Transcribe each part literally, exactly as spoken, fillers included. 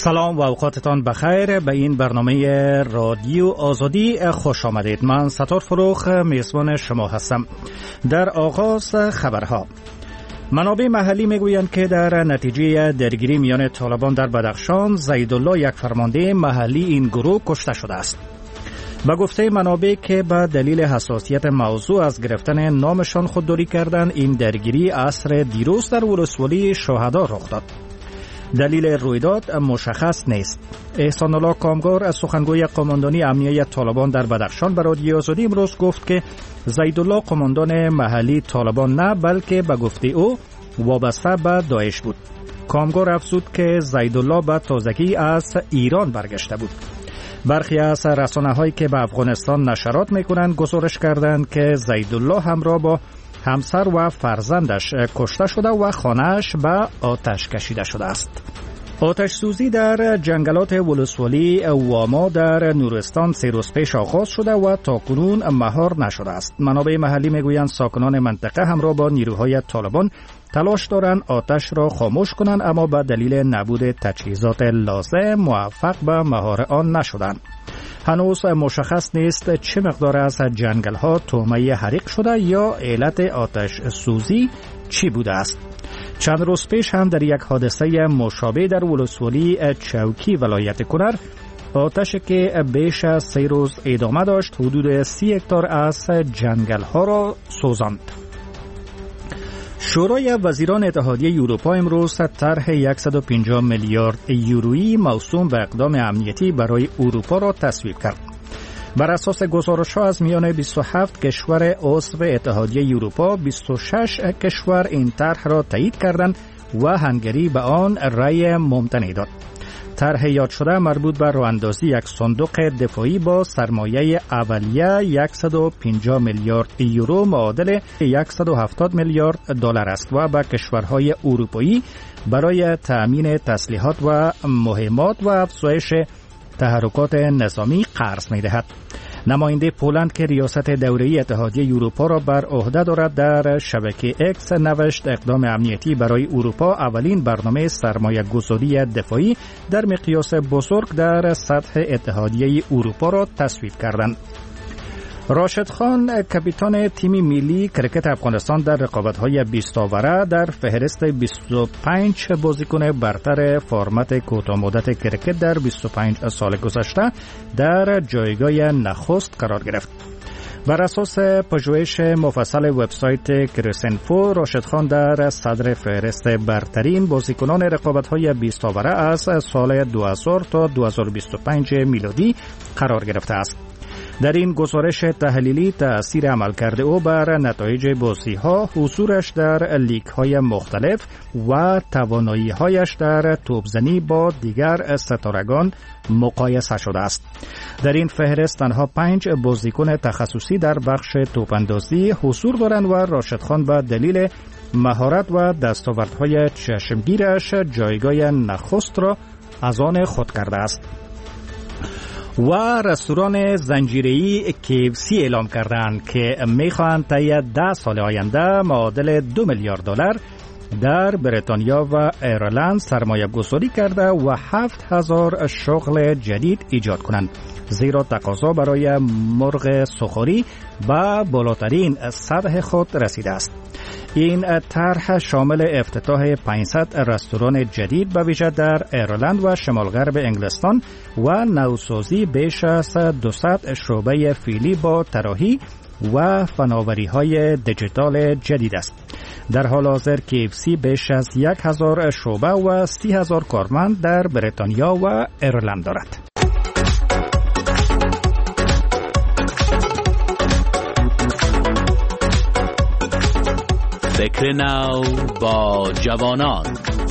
سلام و اوقاتتان بخیر. به این برنامه رادیو آزادی خوش آمدید. من ستار فروخ میزبان شما هستم. در آغاز خبرها، منابع محلی میگویند که در نتیجه درگیری میان طالبان در بدخشان، زیدالله، یک فرمانده محلی این گروه کشته شده است. به گفته منابع که به دلیل حساسیت موضوع از گرفتن نامشان خودداری کردند، این درگیری عصر دیروز در ولسوالی شهدا رخ داد. دلیل رویداد مشخص نیست. احسان الله کامگار از سخنگوی قماندانی امنیه طالبان در بدخشان به رادیو آزادی امروز گفت که زیدالله قماندان محلی طالبان نه، بلکه به گفته او وابسته به داعش بود. کامگار افزود که زیدالله به تازگی از ایران برگشته بود. برخی از رسانه‌هایی که به افغانستان نشرات می‌کنند گزارش کردند که زیدالله همراه با همسر و فرزندش کشته شده و خانه‌اش به آتش کشیده شده است. آتش سوزی در جنگلات ولسوالی واما در نورستان سه روز پیش آغاز شده و تاکنون مهار نشده است. منابع محلی میگویند ساکنان منطقه همراه با نیروهای طالبان تلاش دارند آتش را خاموش کنند، اما به دلیل نبود تجهیزات لازم موفق به مهار آن نشدند. هنوز مشخص نیست چه مقدار از جنگل ها طعمه حریق شده یا علت آتش سوزی چی بوده است. چند روز پیش هم در یک حادثه مشابه در ولسوالی چوکی ولایت کنر، آتش که بیش از سه روز ادامه داشت حدود سی هکتار از جنگل ها را سوزاند. شورای وزیران اتحادیه اروپا امروز طرح صد و پنجاه میلیارد یورویی موسوم به اقدام امنیتی برای اروپا را تصویب کرد. بر اساس گزارش‌ها از میان بیست و هفت کشور عضو اتحادیه اروپا، بیست و شش کشور این طرح را تایید کردند و هنگری به آن رأی ممتنع داد. طرح یاد شده مربوط به راه‌اندازی یک صندوق دفاعی با سرمایه اولیه صد و پنجاه میلیارد یورو معادل صد و هفتاد میلیارد دلار است و به کشورهای اروپایی برای تأمین تسلیحات و مهمات و افزایش تحرکات نظامی قرض می‌دهد. نماینده پولند که ریاست دوره‌ای اتحادیه اروپا را بر عهده دارد در شبکه اکس نوشت اقدام امنیتی برای اروپا اولین برنامه سرمایه گذاری دفاعی در مقیاس بزرگ در سطح اتحادیه اروپا را تصویب کردند. راشد خان، کاپیتان تیم ملی کرکت افغانستان در رقابت‌های بیست اوره در فهرست بیست و پنج بازیکن برتر فرمت کوتاه مدت کرکت در بیست و پنج سال گذشته در جایگاه نخست قرار گرفت. بر اساس پژوهش مفصل وبسایت کرسنفو، راشد خان در صدر فهرست برترین بازیکنان رقابت‌های بیست اوره از سال دو هزار تا دو هزار و بیست و پنج میلادی قرار گرفته است. در این گزارش تحلیلی تأثیر عملکرد او بر نتایج بازی‌ها، حضورش در لیگ‌های مختلف و توانایی‌هایش در توپزنی با دیگر ستارگان مقایسه شده است. در این فهرست تنها پنج بازیکن تخصصی در بخش توپاندازی حضور دارند و راشد خان به دلیل مهارت و دستاوردهای چشمگیرش جایگاه نخست را از آن خود کرده است. و رستوران زنجیره‌ای کی اف سی اعلام کردند که می‌خواهند طی ده سال آینده معادل دو میلیارد دلار در بریتانیا و ایرلند سرمایه گذاری کرده و هفت هزار شغل جدید ایجاد کنند، زیرا تقاضا برای مرغ سوخوری به بالاترین سطح خود رسیده است. این طرح شامل افتتاح پانصد رستوران جدید به ویژه در ایرلند و شمال غرب انگلستان و نوسازی بیش از دویست شعبه فعلی با طراحی و فناوری‌های دیجیتال جدید است. در حال حاضر کی اف سی بیش از یک هزار شعبه و سی هزار کارمند در بریتانیا و ایرلند دارد. فکر نو با جوانان.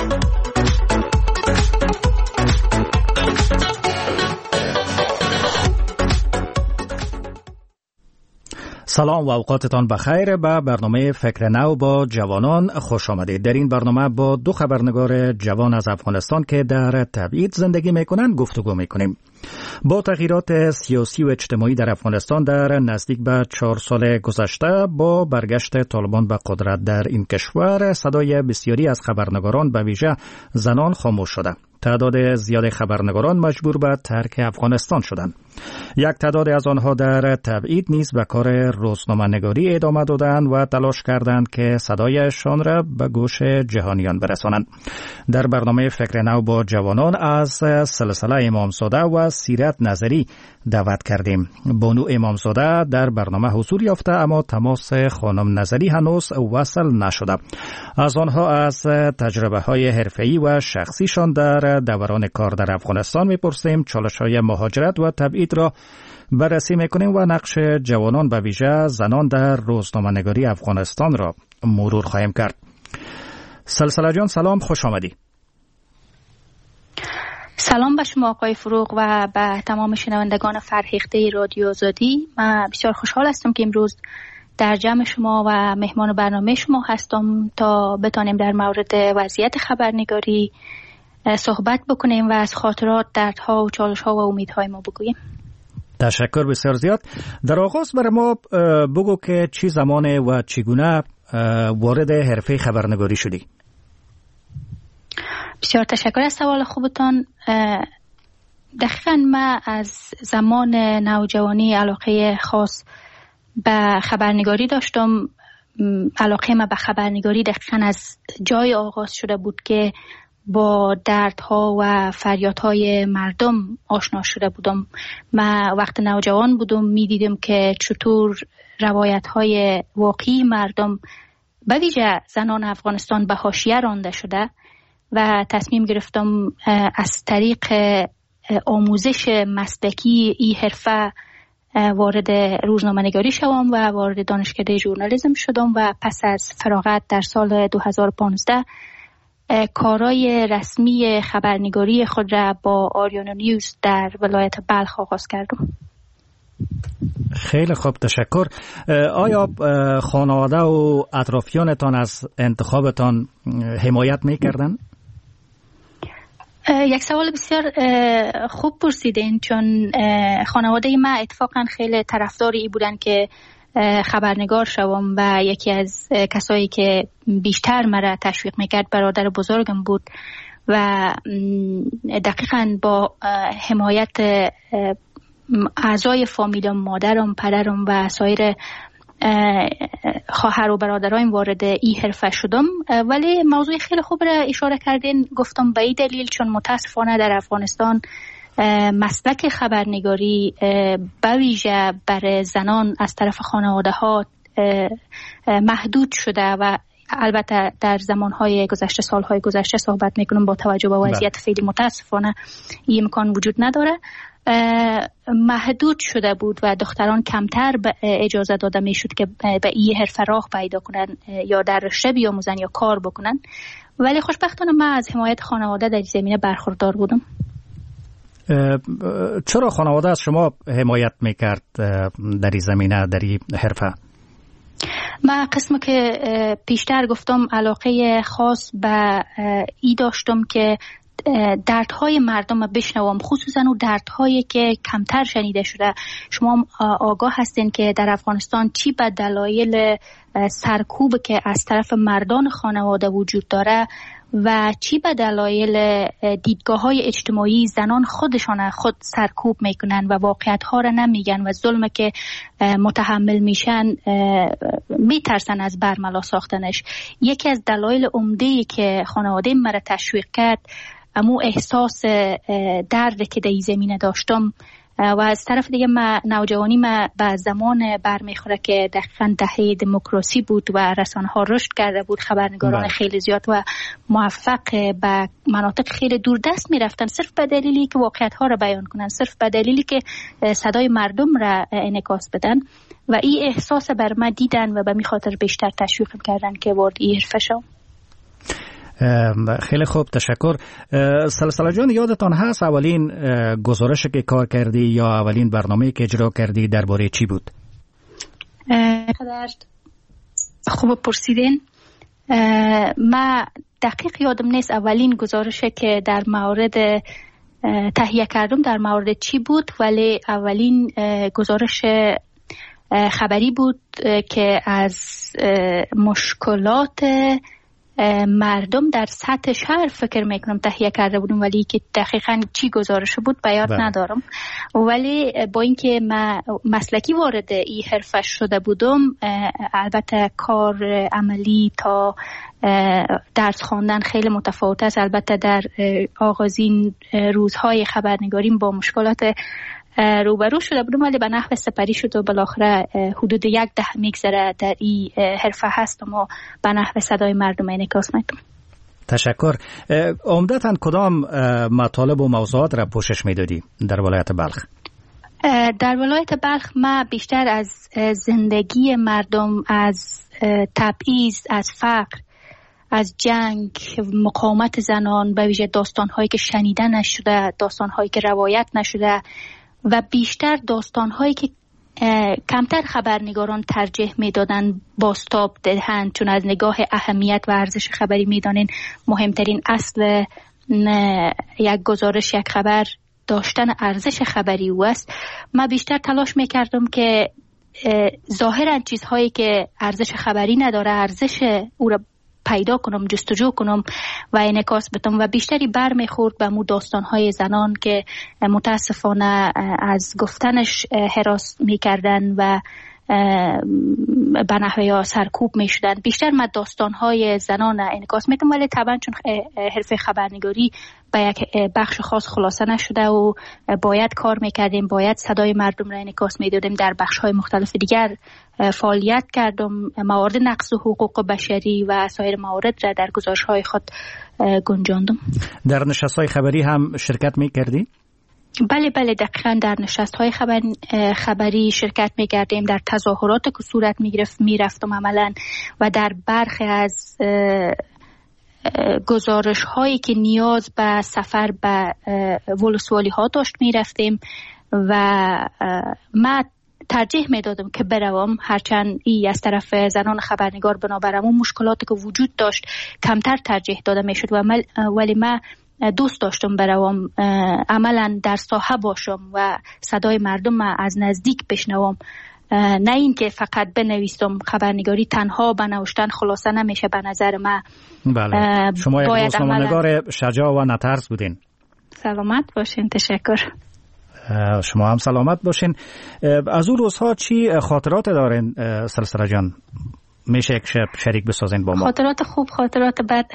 سلام و اوقاتتان بخیر. به برنامه فکر نو با جوانان خوش آمدید. در این برنامه با دو خبرنگار جوان از افغانستان که در تبعید زندگی میکنند گفتگو میکنیم. با تغییرات سیاسی و اجتماعی در افغانستان در نزدیک به چهار سال گذشته، با برگشت طالبان به قدرت در این کشور، صدای بسیاری از خبرنگاران به ویژه زنان خاموش شده. تعداد زیاد خبرنگاران مجبور به ترک افغانستان شدند. یک تعداد از آنها در تبعید نیز به کار روزنامه‌نگاری ادامه دادند و تلاش کردند که صدایشان را به گوش جهانیان برسانند. در برنامه فکر نو با جوانان از سلسله امامزاده و سیرت نظری دعوت کردیم. بانو امامزاده در برنامه حضور یافته اما تماس خانم نظری هنوز وصل نشده. از آنها از تجربه های حرفه‌ای و شخصیشان در دوران کار در افغانستان میپرسیم، چالش های مهاجرت و تبعید را بررسی میکنیم و نقش جوانان به ویژه زنان در روزنامه‌نگاری افغانستان را مرور خواهیم کرد. سلسله جان سلام، خوش آمدی. سلام به شما آقای فروغ و به تمام شنوندگان فرهیخته رادیو آزادی. من بسیار خوشحال هستم که امروز در جمع شما و مهمان برنامه شما هستم تا بتانیم در مورد وضعیت خبرنگاری صحبت بکنیم و از خاطرات، دردها و چالش‌ها و امیدهای ما بگوییم. تشکر بسیار زیاد. در آغاز برای ما بگو که چی زمان و چگونه وارد حرفه خبرنگاری شدی؟ بسیار تشکر از سوال خوبتان. دقیقاً من از زمان نوجوانی علاقه خاص به خبرنگاری داشتم. علاقه من به خبرنگاری دقیقاً از جای آغاز شده بود که با دردها و فریادهای مردم آشنا شده بودم. من وقت نوجوان بودم میدیدم که چطور روایتهای واقعی مردم به ویژه زنان افغانستان به حاشیه رانده شده و تصمیم گرفتم از طریق آموزش مسلکی این حرفه وارد روزنامه‌نگاری شدم و وارد دانشکده ژورنالیسم شدم و پس از فراغت در سال دو هزار و پانزده کارای رسمی خبرنگاری خود را با آریانا نیوز در ولایت بلخ آغاز کردم. خیلی خوب، تشکر. آیا خانواده و اطرافیانتان از انتخابتان حمایت می‌کردند؟ یک سوال بسیار خوب پرسیدین، چون خانواده ما اتفاقا خیلی طرفدار ای بودن که خبرنگار شوم و یکی از کسایی که بیشتر مرا تشویق میکرد برادر بزرگم بود و دقیقاً با حمایت اعضای فامیلم، مادرم، پدرم و سایر خواهر و برادرایم وارد این حرفه شدم. ولی موضوع خیلی خوب را اشاره کردین. گفتم به این دلیل چون متاسفانه در افغانستان مسلک خبرنگاری به ویژه برای زنان از طرف خانواده ها محدود شده و البته در زمانهای گذشته، سالهای گذشته صحبت میکنم، با توجه به وضعیت فعلی متاسفانه این امکان وجود نداره، محدود شده بود و دختران کمتر اجازه داده میشد که به این حرفه راه پیدا کنن یا در رشته بیاموزن یا کار بکنن. ولی خوشبختانه من از حمایت خانواده در زمینه برخوردار بودم. چرا خانواده از شما حمایت میکرد در این زمینه، در این حرفه؟ من قسم که پیشتر گفتم علاقه خاص به ای داشتم که دردهای مردم رو بشنوم، خصوصا و دردهایی که کمتر شنیده شده. شما آگاه هستین که در افغانستان چی به دلایل سرکوب که از طرف مردان خانواده وجود داره و چی به دلایل دیدگاه های اجتماعی زنان خودشان خود سرکوب میکنن و واقعیت ها را نمیگن و ظلم که متحمل میشن میترسن از برملا ساختنش. یکی از دلایل عمده‌ای که خانواده مرا تشویق کرد امو احساس درد که در این زمینه داشتم و از طرف دیگه ما نوجوانی ما به زمان برمیخوره که دقیقاً دهه دموکراسی بود و رسانه ها رشد کرده بود، خبرنگاران بله. خیلی زیاد و موفق به مناطق خیلی دوردست میرفتن صرف به دلیلی که واقعیت ها را بیان کنن، صرف به دلیلی که صدای مردم را انعکاس بدن و این احساس بر من دیدن و به می خاطر بیشتر تشویق کردن که وارد این حرفه شدم. خیلی خوب، تشکر. سلسله جان، یادتان هست اولین گزارشی که کار کردی یا اولین برنامه‌ای که اجرا کردی درباره چی بود؟ خوب پرسیدین. من دقیق یادم نیست اولین گزارشی که در مورد تهیه کردم در مورد چی بود، ولی اولین گزارش خبری بود که از مشکلات مردم در سطح شهر فکر میکنم تهیه کرده بودم، ولی که دقیقاً چی گزارش بود به یاد ندارم. ولی با اینکه من مسلکی وارد این حرفه شده بودم، البته کار عملی تا درس خواندن خیلی متفاوت است. البته در آغازین روزهای خبرنگاری با مشکلات روبرو شده بودم، ولی به نحو سپری شد و بالاخره حدود یک دهه میگذره در این حرفه هستم و به نحو صدای مردم انعکاس میدم. تشکر. عمدتاً کدام مطالب و موضوعات را پوشش میدادی در ولایت بلخ؟ در ولایت بلخ ما بیشتر از زندگی مردم، از تبعیض، از فقر، از جنگ، مقاومت زنان، به ویژه داستان‌هایی که شنیده نشده، داستان‌هایی که روایت نشده و بیشتر داستان‌هایی که کمتر خبرنگاران ترجیح می‌دادن بازتاب دهند، چون از نگاه اهمیت و ارزش خبری می‌دانین مهمترین اصل یک گزارش، یک خبر داشتن ارزش خبری او است. من بیشتر تلاش می‌کردم که ظاهراً چیزهایی که ارزش خبری نداره ارزش او را پیدا کنم، جستجو کنم و انعکاس بدم و بیشتری بر میخورد به مو داستانهای زنان که متاسفانه از گفتنش هراس میکردن و به نحوه یا سرکوب میشدن. بیشتر من داستانهای زنان انعکاس میدم، ولی طبعا چون حرفه خبرنگاری به یک بخش خاص خلاصه نشده و باید کار میکردیم، باید صدای مردم را انعکاس میدادیم، در بخشهای مختلف دیگر فعالیت کردم، موارد نقض حقوق بشری و سایر موارد را در گزارش‌های خود گنجاندم. در نشست‌های خبری هم شرکت میکردی؟ بله بله دقیقاً در نشست‌های خبر خبری شرکت می‌کردیم، در تظاهرات که صورت می‌گرفت می‌رفتم عملاً و در برخی از گزارش‌هایی که نیاز به سفر به ولسوالی‌ها داشت می‌رفتیم و من ترجیح میدادم که بروم، هرچند ای از طرف زنان خبرنگار بنابرم اون مشکلاتی که وجود داشت کمتر ترجیح داده میشد و ولی من دوست داشتم بروم عملا در ساحه باشم و صدای مردم از نزدیک بشنوم، نه اینکه فقط بنویسم. خبرنگاری تنها به نوشتن خلاصه نمیشه به نظر من. بله. شما یک روزنامه‌نگار شجاع و نترس بودین. سلامت باشین. تشکر. شما هم سلامت باشین. از اون روزها چی خاطرات دارین سلسله جان؟ میشه یک شب شریک بسازین با ما؟ خاطرات خوب، خاطرات بد.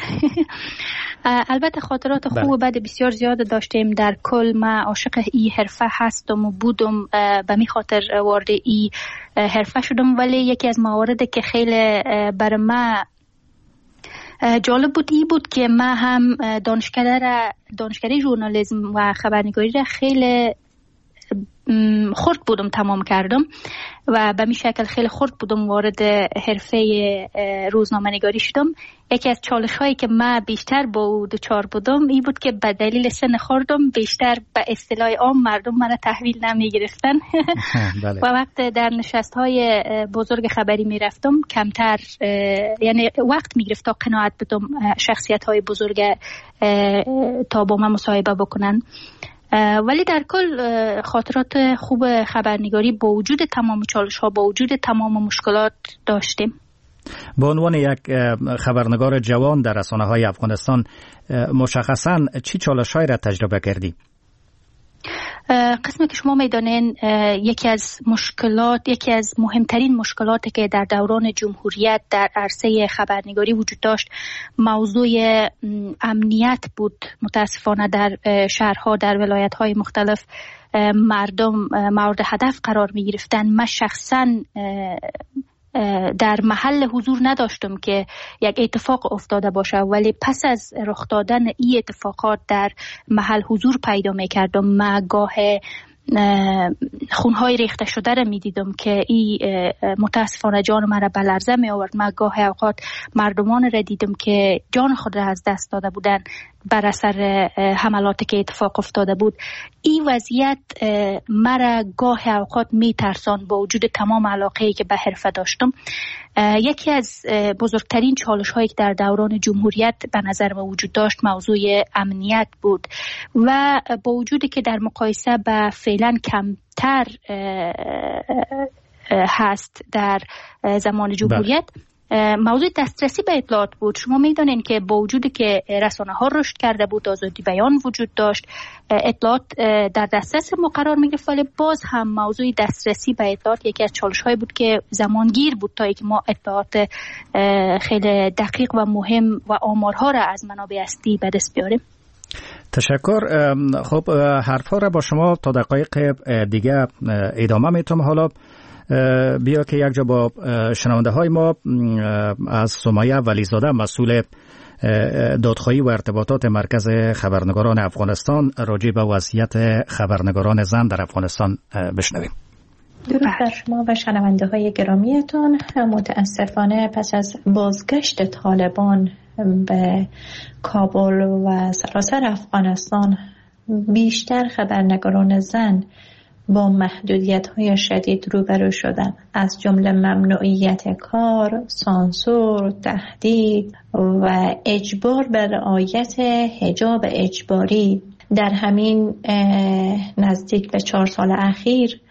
البته خاطرات خوب و بد بسیار زیاد داشتیم. در کل من عاشق این حرفه هستم و بودم، به می خاطر وارد این حرفه شدم، ولی یکی از مواردی که خیلی بر من جالب بود ای بود که من هم دانشکده دانشکده ژورنالیسم و خبرنگاری را خیلی خرد بودم تمام کردم و به می شکل خیلی خرد بودم وارد حرفه روزنامه نگاری شدم. یکی از چالش هایی که من بیشتر با او دوچار بودم این بود که به دلیل سن خردم بیشتر به اصطلاح عام مردم من تحویل نمی گرفتن و وقت در نشست های بزرگ خبری می رفتم کمتر، یعنی وقت می گرفت تا قناعت بدم شخصیت های بزرگ تا با من مصاحبه بکنن. ولی در کل خاطرات خوب خبرنگاری با وجود تمام چالش ها، با وجود تمام مشکلات داشتیم. به عنوان یک خبرنگار جوان در رسانه های افغانستان مشخصاً چی چالش های را تجربه کردی؟ قسمی که شما میدانین یکی از مشکلات، یکی از مهمترین مشکلاتی که در دوران جمهوریت در عرصه خبرنگاری وجود داشت موضوع امنیت بود. متاسفانه در شهرها، در ولایت‌های مختلف مردم مورد هدف قرار می گرفتن. من شخصاً در محل حضور نداشتم که یک اتفاق افتاده باشه، ولی پس از رخ دادن این اتفاقات در محل حضور پیدا می‌کردم. من گاه خونهای ریخته شده را می دیدم که این متاسفانه جان من را به لرزه می آورد. من گاه اوقات مردمان را دیدم که جان خود را از دست داده بودن بر اثر حملاتی که اتفاق افتاده بود. این وضعیت مرا گاه اوقات می ترساند با وجود تمام علاقه‌ای که به حرفه داشتم. یکی از بزرگترین چالش هایی که در دوران جمهوریت به نظر ما وجود داشت موضوع امنیت بود و با وجودی که در مقایسه با فعلا کمتر هست در زمان جمهوریت، موضوع دسترسی به اطلاعات بود. شما میدونین که با وجودی که رسانه ها رشد کرده بود، آزادی بیان وجود داشت، اطلاعات در دسترس ما قرار می گرفت، ولی باز هم موضوع دسترسی به اطلاعات یکی از چالش های بود که زمانگیر بود تا اینکه ما اطلاعات خیلی دقیق و مهم و آمارها را از منابع اصلی به دست بیاریم. تشکر. خب حرفا را با شما تا دقایق دیگه ادامه میتونم. حالا بیا که یک جا با شنونده های ما از سمیه ولیزاده مسئول دادخواهی و ارتباطات مرکز خبرنگاران افغانستان راجع به وضعیت خبرنگاران زن در افغانستان بشنویم. درود بر شما و شنونده های گرامیتون. متاسفانه پس از بازگشت طالبان به کابل و سراسر افغانستان بیشتر خبرنگاران زن با محدودیت‌های شدید روبرو شدند، از جمله ممنوعیت کار، سانسور، تهدید و اجبار بر رعایت حجاب اجباری. در همین نزدیک به چهار سال اخیر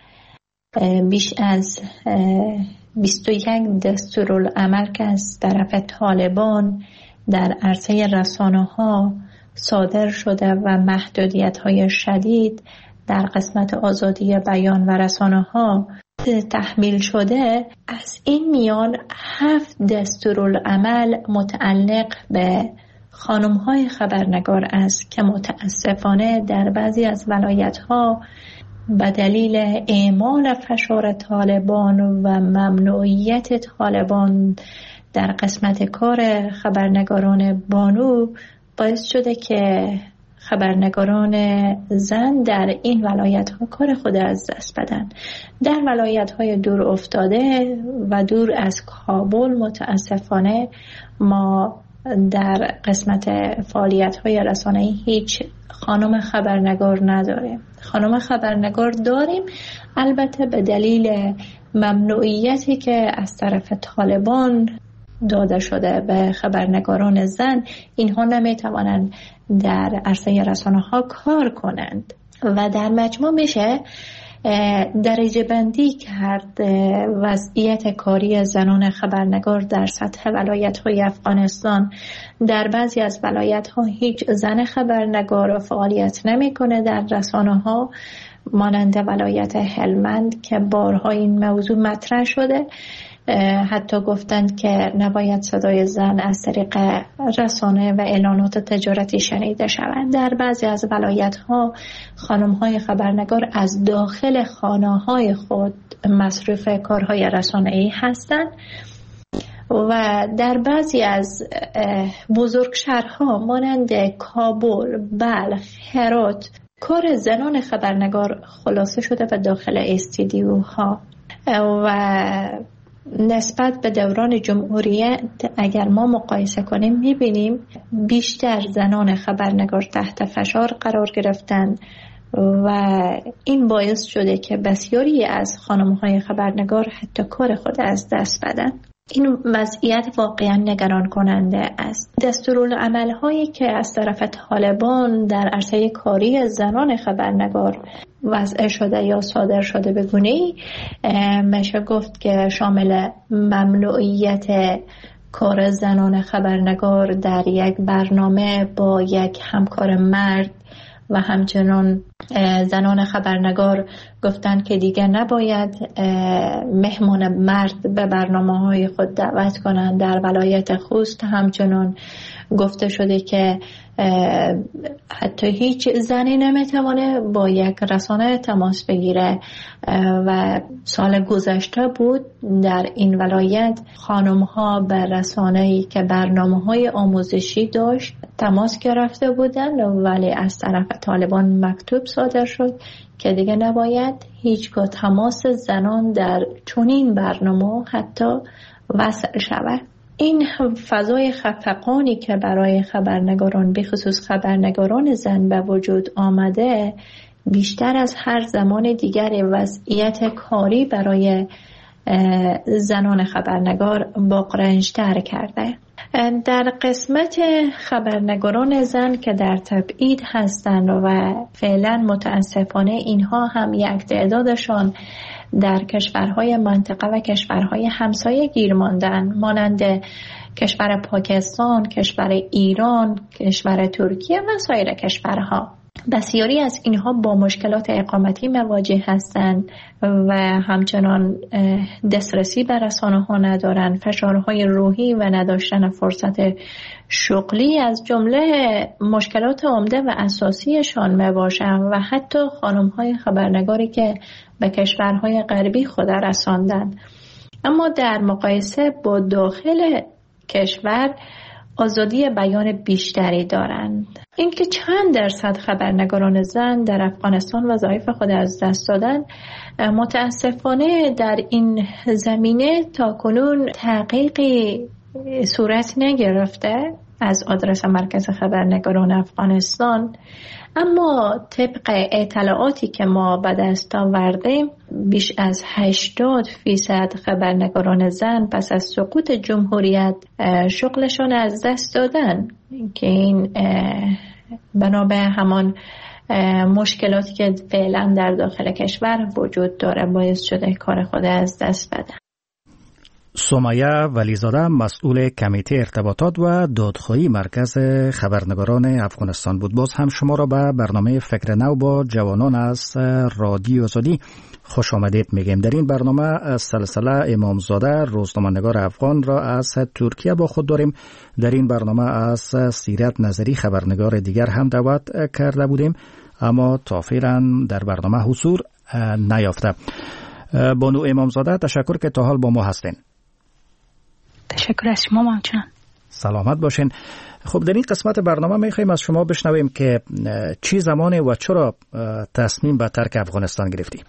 بیش از بیست و یک دستورالعمل که از طرف طالبان در عرصه رسانه‌ها صادر شده و محدودیت‌های شدید در قسمت آزادی بیان و رسانه‌ها تحمیل شده. از این میان هفت دستورالعمل متعلق به خانم‌های خبرنگار است که متاسفانه در بعضی از ولایت‌ها به دلیل اعمال فشار طالبان و ممنوعیت طالبان در قسمت کار خبرنگاران بانو باعث شده که خبرنگاران زن در این ولایت ها کار خود از دست بدن. در ولایت های دور افتاده و دور از کابل متاسفانه ما در قسمت فعالیت های رسانه‌ای هیچ خانم خبرنگار نداریم. خانم خبرنگار داریم، البته به دلیل ممنوعیتی که از طرف طالبان داده شده به خبرنگاران زن، اینها نمیتوانند در عرصه رسانه ها کار کنند و در مجموع میشه درجه بندی کرد وضعیت کاری زنان خبرنگار در سطح ولایت های افغانستان. در بعضی از ولایت ها هیچ زن خبرنگار فعالیت نمی کنه در رسانه ها، مانند ولایت هلمند که بارها این موضوع مطرح شده. حتی گفتند که نباید صدای زن از طریق رسانه و اعلانات تجارتی شنیده شود. در بعضی از ولایت‌ها خانم‌های خبرنگار از داخل خانه‌های خود مصروف کارهای رسانه‌ای هستند و در بعضی از بزرگ شهرها مانند کابل، بلخ، هرات کار زنان خبرنگار خلاصه شده به داخل استودیوها و نسبت به دوران جمهوریت اگر ما مقایسه کنیم میبینیم بیشتر زنان خبرنگار تحت فشار قرار گرفتند و این باعث شده که بسیاری از خانم‌های خبرنگار حتی کار خود از دست بدن. این وضعیت واقعا نگران کننده است. دستورالعمل‌هایی که از طرف طالبان در عرصه کاری زنان خبرنگار وضع شده یا صادر شده به گونه‌ای میشه گفت که شامل ممنوعیت کار زنان خبرنگار در یک برنامه با یک همکار مرد و همچنان زنان خبرنگار گفتند که دیگه نباید مهمان مرد به برنامه‌های خود دعوت کنند. در ولایت خوست همچنان گفته شده که حتی هیچ زنی نمیتوانه با یک رسانه تماس بگیره و سال گذشته بود در این ولایت خانم‌ها به رسانه‌ای که برنامه‌های آموزشی داشت تماس گرفته بودند ولی از طرف طالبان مکتوب صادر شد که دیگه نباید هیچگاه تماس زنان در چنین برنامه حتی وصل شود. این فضای خفقانی که برای خبرنگاران به خصوص خبرنگاران زن به وجود آمده بیشتر از هر زمان دیگر وضعیت کاری برای زنان خبرنگار باقرنج‌تر کرده. در قسمت خبرنگاران زن که در تبعید هستند و فعلا متاسفانه اینها هم یک تعدادشان در کشورهای منطقه و کشورهای همسایه گیر ماندن، مانند کشور پاکستان، کشور ایران، کشور ترکیه و سایر کشورها. بسیاری از اینها با مشکلات اقامتی مواجه هستند و همچنان دسترسی به رسانه‌ها ندارند، فشارهای روحی و نداشتن فرصت شغلی از جمله مشکلات عمده و اساسیشان میباشند و حتی خانم‌های خبرنگاری که به کشورهای غربی خود رساندند. اما در مقایسه با داخل کشور آزادی بیان بیشتری دارند. اینکه چند درصد خبرنگاران زن در افغانستان وظایف خود از دست دادن، متاسفانه در این زمینه تا کنون تحقیقی صورت نگرفته از آدرس مرکز خبرنگاران افغانستان. اما طبق اطلاعاتی که ما به دست آوردیم، بیش از هشتاد فیصد خبرنگاران زن پس از سقوط جمهوریت شغلشون از دست دادن، که این بنابر همان مشکلاتی که فعلا در داخل کشور وجود داره باعث شده کار خود از دست بدن. سمیه ولیزاده مسئول کمیته ارتباطات و دادخواهی مرکز خبرنگاران افغانستان بود. باز هم شما را به برنامه فکر نو با جوانان از رادیو آزادی خوش آمدید میگیم. در این برنامه سلسله امامزاده روزنامه‌نگار افغان را از ترکیه با خود داریم. در این برنامه از سیرت نظری خبرنگار دیگر هم دعوت کرده بودیم، اما تا فعلا در برنامه حضور نیافته. بانو امامزاده، تشکر که تا حال با ما هستین. تشکر از شما همچنان. سلامت باشین. خب در این قسمت برنامه میخوایم از شما بشنویم که چی زمانه و چرا تصمیم به ترک افغانستان گرفتی؟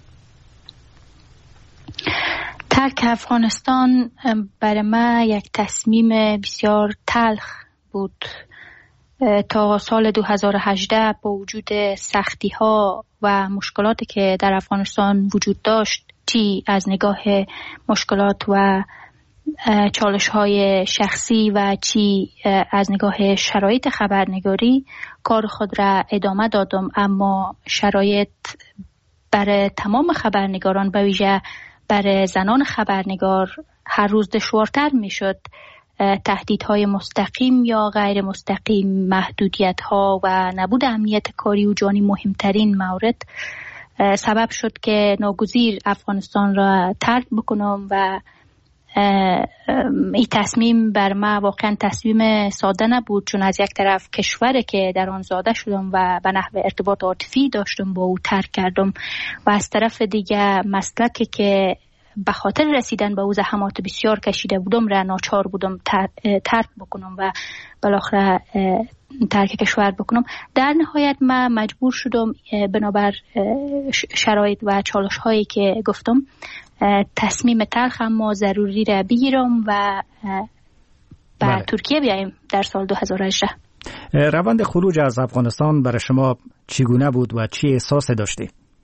ترک افغانستان برای من یک تصمیم بسیار تلخ بود. تا سال دو هزار و هجده با وجود سختی ها و مشکلاتی که در افغانستان وجود داشت، چی از نگاه مشکلات و چالش های شخصی و چی از نگاه شرایط خبرنگاری، کار خود را ادامه دادم. اما شرایط برای تمام خبرنگاران، به ویژه برای زنان خبرنگار، هر روز دشوارتر می شد. تهدیدهای مستقیم یا غیر مستقیم، محدودیت‌ها و نبود امنیت کاری و جانی مهمترین مورد سبب شد که ناگزیر افغانستان را ترک بکنم و این تصمیم بر ما واقعا تصمیم ساده نبود، چون از یک طرف کشوری که در آن زاده شدم و به نحو ارتباط عاطفی داشتم با او ترک کردم، و از طرف دیگه مسلکی که به خاطر رسیدن به او زحمات بسیار کشیده بودم را ناچار بودم ترک بکنم و بالاخره ترک کشور بکنم. در نهایت من مجبور شدم بنابر شرایط و چالش هایی که گفتم تصمیم تلخ اما ضروری را بگیرم و به بله. ترکیه بیاییم در سال دو هزار و هجده. روند خروج از افغانستان برای شما چگونه بود و چی احساس داشتی؟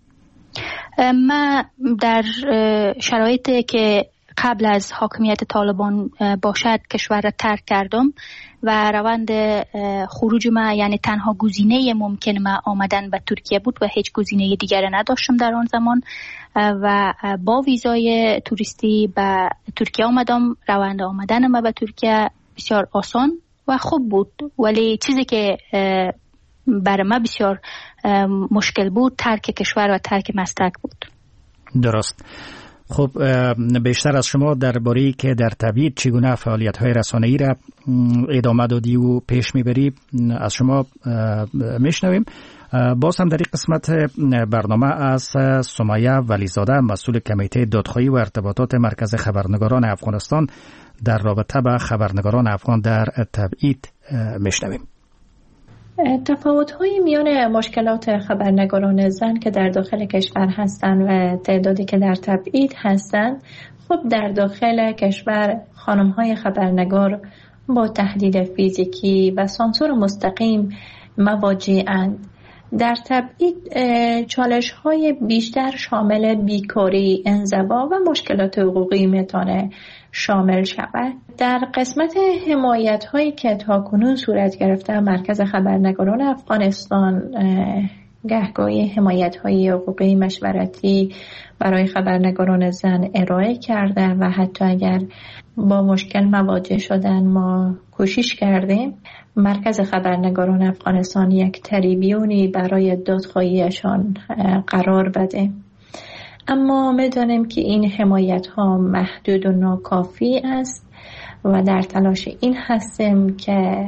من در شرایطی که قبل از حاکمیت طالبان باشد کشور را ترک کردم و روند خروج ما، یعنی تنها گزینه ممکن ما آمدن به ترکیه بود و هیچ گزینه دیگر نداشتم در آن زمان و با ویزای توریستی به ترکیه آمدم. روند آمدن ما به ترکیه بسیار آسان و خوب بود، ولی چیزی که برای ما بسیار مشکل بود ترک کشور و ترک مسلک بود. درست. خب بیشتر از شما درباره که در تبعید چگونه فعالیت‌های رسانه‌ای را ادامه دادی و پیش میبری از شما میشنویم. باز هم در این قسمت برنامه از سمیه ولیزاده مسئول کمیته دادخواهی و ارتباطات مرکز خبرنگاران افغانستان در رابطه با خبرنگاران افغان در تبعید میشنویم. تفاوت‌های میان مشکلات خبرنگاران زن که در داخل کشور هستند و تعدادی که در تبعید هستند، خب در داخل کشور خانم‌های خبرنگار با تهدید فیزیکی و سانسور مستقیم مواجه‌اند. در تبعید چالش های بیشتر شامل بیکاری، انزوا و مشکلات حقوقی میتونه شامل شود. در قسمت حمایت هایی که تاکنون صورت گرفته، مرکز خبرنگاران افغانستان گهگاهی حمایت های حقوقی مشورتی برای خبرنگاران زن ارائه کرده و حتی اگر با مشکل مواجه شدن ما کوشش کردیم مرکز خبرنگاران افغانستان یک تریبیونی برای دادخواهیشان قرار بده. اما می‌دانیم که این حمایت ها محدود و ناکافی است و در تلاش این هستیم که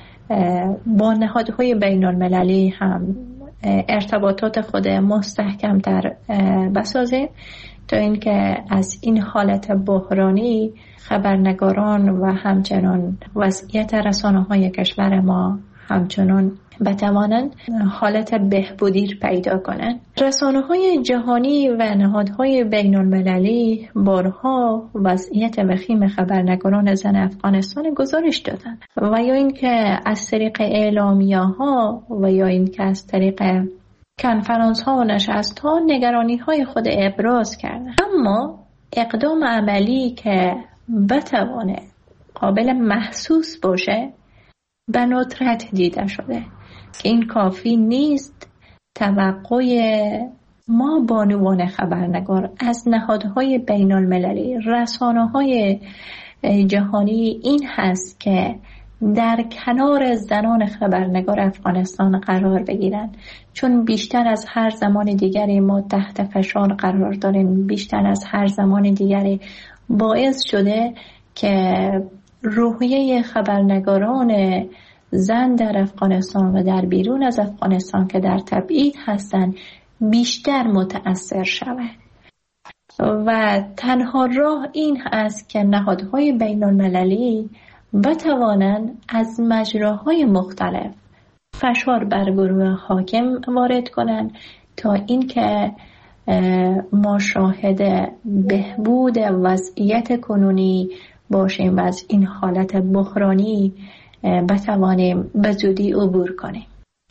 با نهادهای بین المللی هم ارتباطات خود مستحکم تر بسازیم تا اینکه از این حالت بحرانی خبرنگاران و همچنان وضعیت رسانه‌های کشور ما همچنان بتوانند حالت بهبودی پیدا کنند. رسانه‌های جهانی و نهادهای بین المللی بارها وضعیت وخیم خبرنگاران زن افغانستان گزارش دادند و یا اینکه از طریق اعلامیه‌ها و یا اینکه از طریق کنفرانس ها و نشست ها نگرانی های خود ابراز کردند. اما اقدام عملی که بتوانه قابل محسوس باشه به ندرت دیده شده که این کافی نیست. توقع ما بانوان خبرنگار از نهادهای بین المللی، رسانه های جهانی این هست که در کنار زنان خبرنگار افغانستان قرار بگیرند، چون بیشتر از هر زمان دیگری ما تحت فشار قرار داریم. بیشتر از هر زمان دیگری باعث شده که روحیه خبرنگاران زن در افغانستان و در بیرون از افغانستان که در تبعید هستند بیشتر متأثر شود و تنها راه این است که نهادهای بین المللی بتوانند از مجراهای مختلف فشار بر گروه حاکم وارد کنند تا اینکه ما شاهد بهبود وضعیت کنونی باشیم و از این حالت بحرانی بتوانیم به زودی عبور کنیم.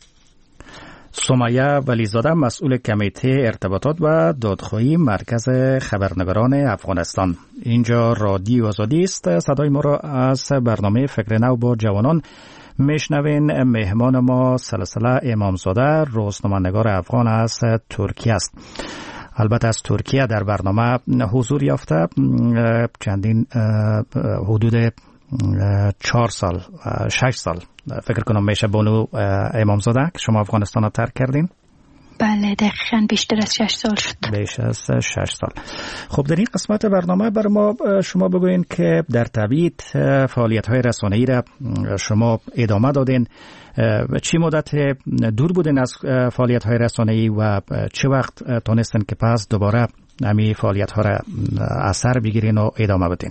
سمیه ولیزاده، مسئول کمیته ارتباطات و دادخواهی مرکز خبرنگاران افغانستان. اینجا رادیو آزادی است. صدای ما را از برنامه فکر نو با جوانان میشنوین. مهمان ما سلسله امامزاده، روزنامه‌نگار افغان از ترکیه است. البته از ترکیه در برنامه حضور یافته چندین حدود چهار سال شش سال فکر کنم میشه. بانو امامزاده که شما افغانستان رو ترک کردین؟ بله دقیقاً بیشتر از شش سال شد. بیش از شش سال. خب در این قسمت برنامه بر ما شما بگوین که در تبعید فعالیت های رسانه‌ای را شما ادامه دادین. چی مدت دور بودین از فعالیت های رسانه‌ای و چه وقت تونستین که پس دوباره همین فعالیت ها را اثر بگیرین و ادامه بدین؟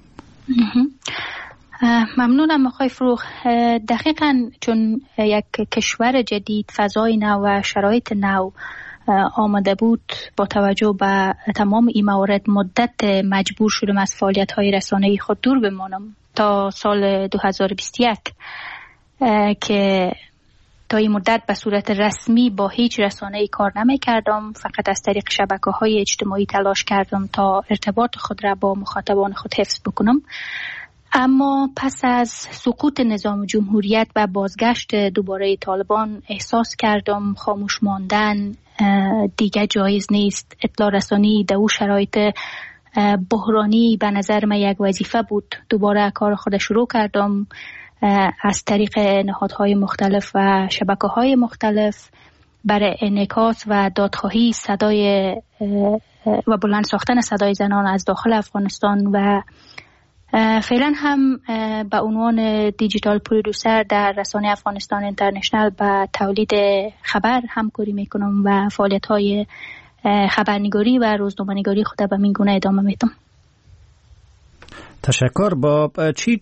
ممنونم آقای فروغ. دقیقاً چون یک کشور جدید، فضای نو و شرایط نو آمده بود، با توجه به تمام این موارد مدت مجبور شدم از فعالیت‌های رسانه‌ای خود دور بمانم تا سال دو هزار و بیست و یک که تا این مدت به صورت رسمی با هیچ رسانه‌ای کار نمی‌کردم. فقط از طریق شبکه‌های اجتماعی تلاش کردم تا ارتباط خود را با مخاطبان خود حفظ بکنم. اما پس از سقوط نظام جمهوریت و بازگشت دوباره طالبان احساس کردم خاموش ماندن دیگه جایز نیست. اطلاع رسانی در او شرایط بحرانی به نظر من یک وظیفه بود. دوباره کار خود شروع کردم از طریق نهادهای مختلف و شبکه‌های مختلف برای انعکاس و دادخواهی صدای و بلند ساختن صدای زنان از داخل افغانستان و فعلا هم به عنوان دیجیتال پرودوسر در رسانه افغانستان اینترنشنال به تولید خبر همکاری میکنم و فعالیت‌های خبرنگاری و روزنامه‌نگاری خود به این گونه ادامه میدم. تشکر. با چی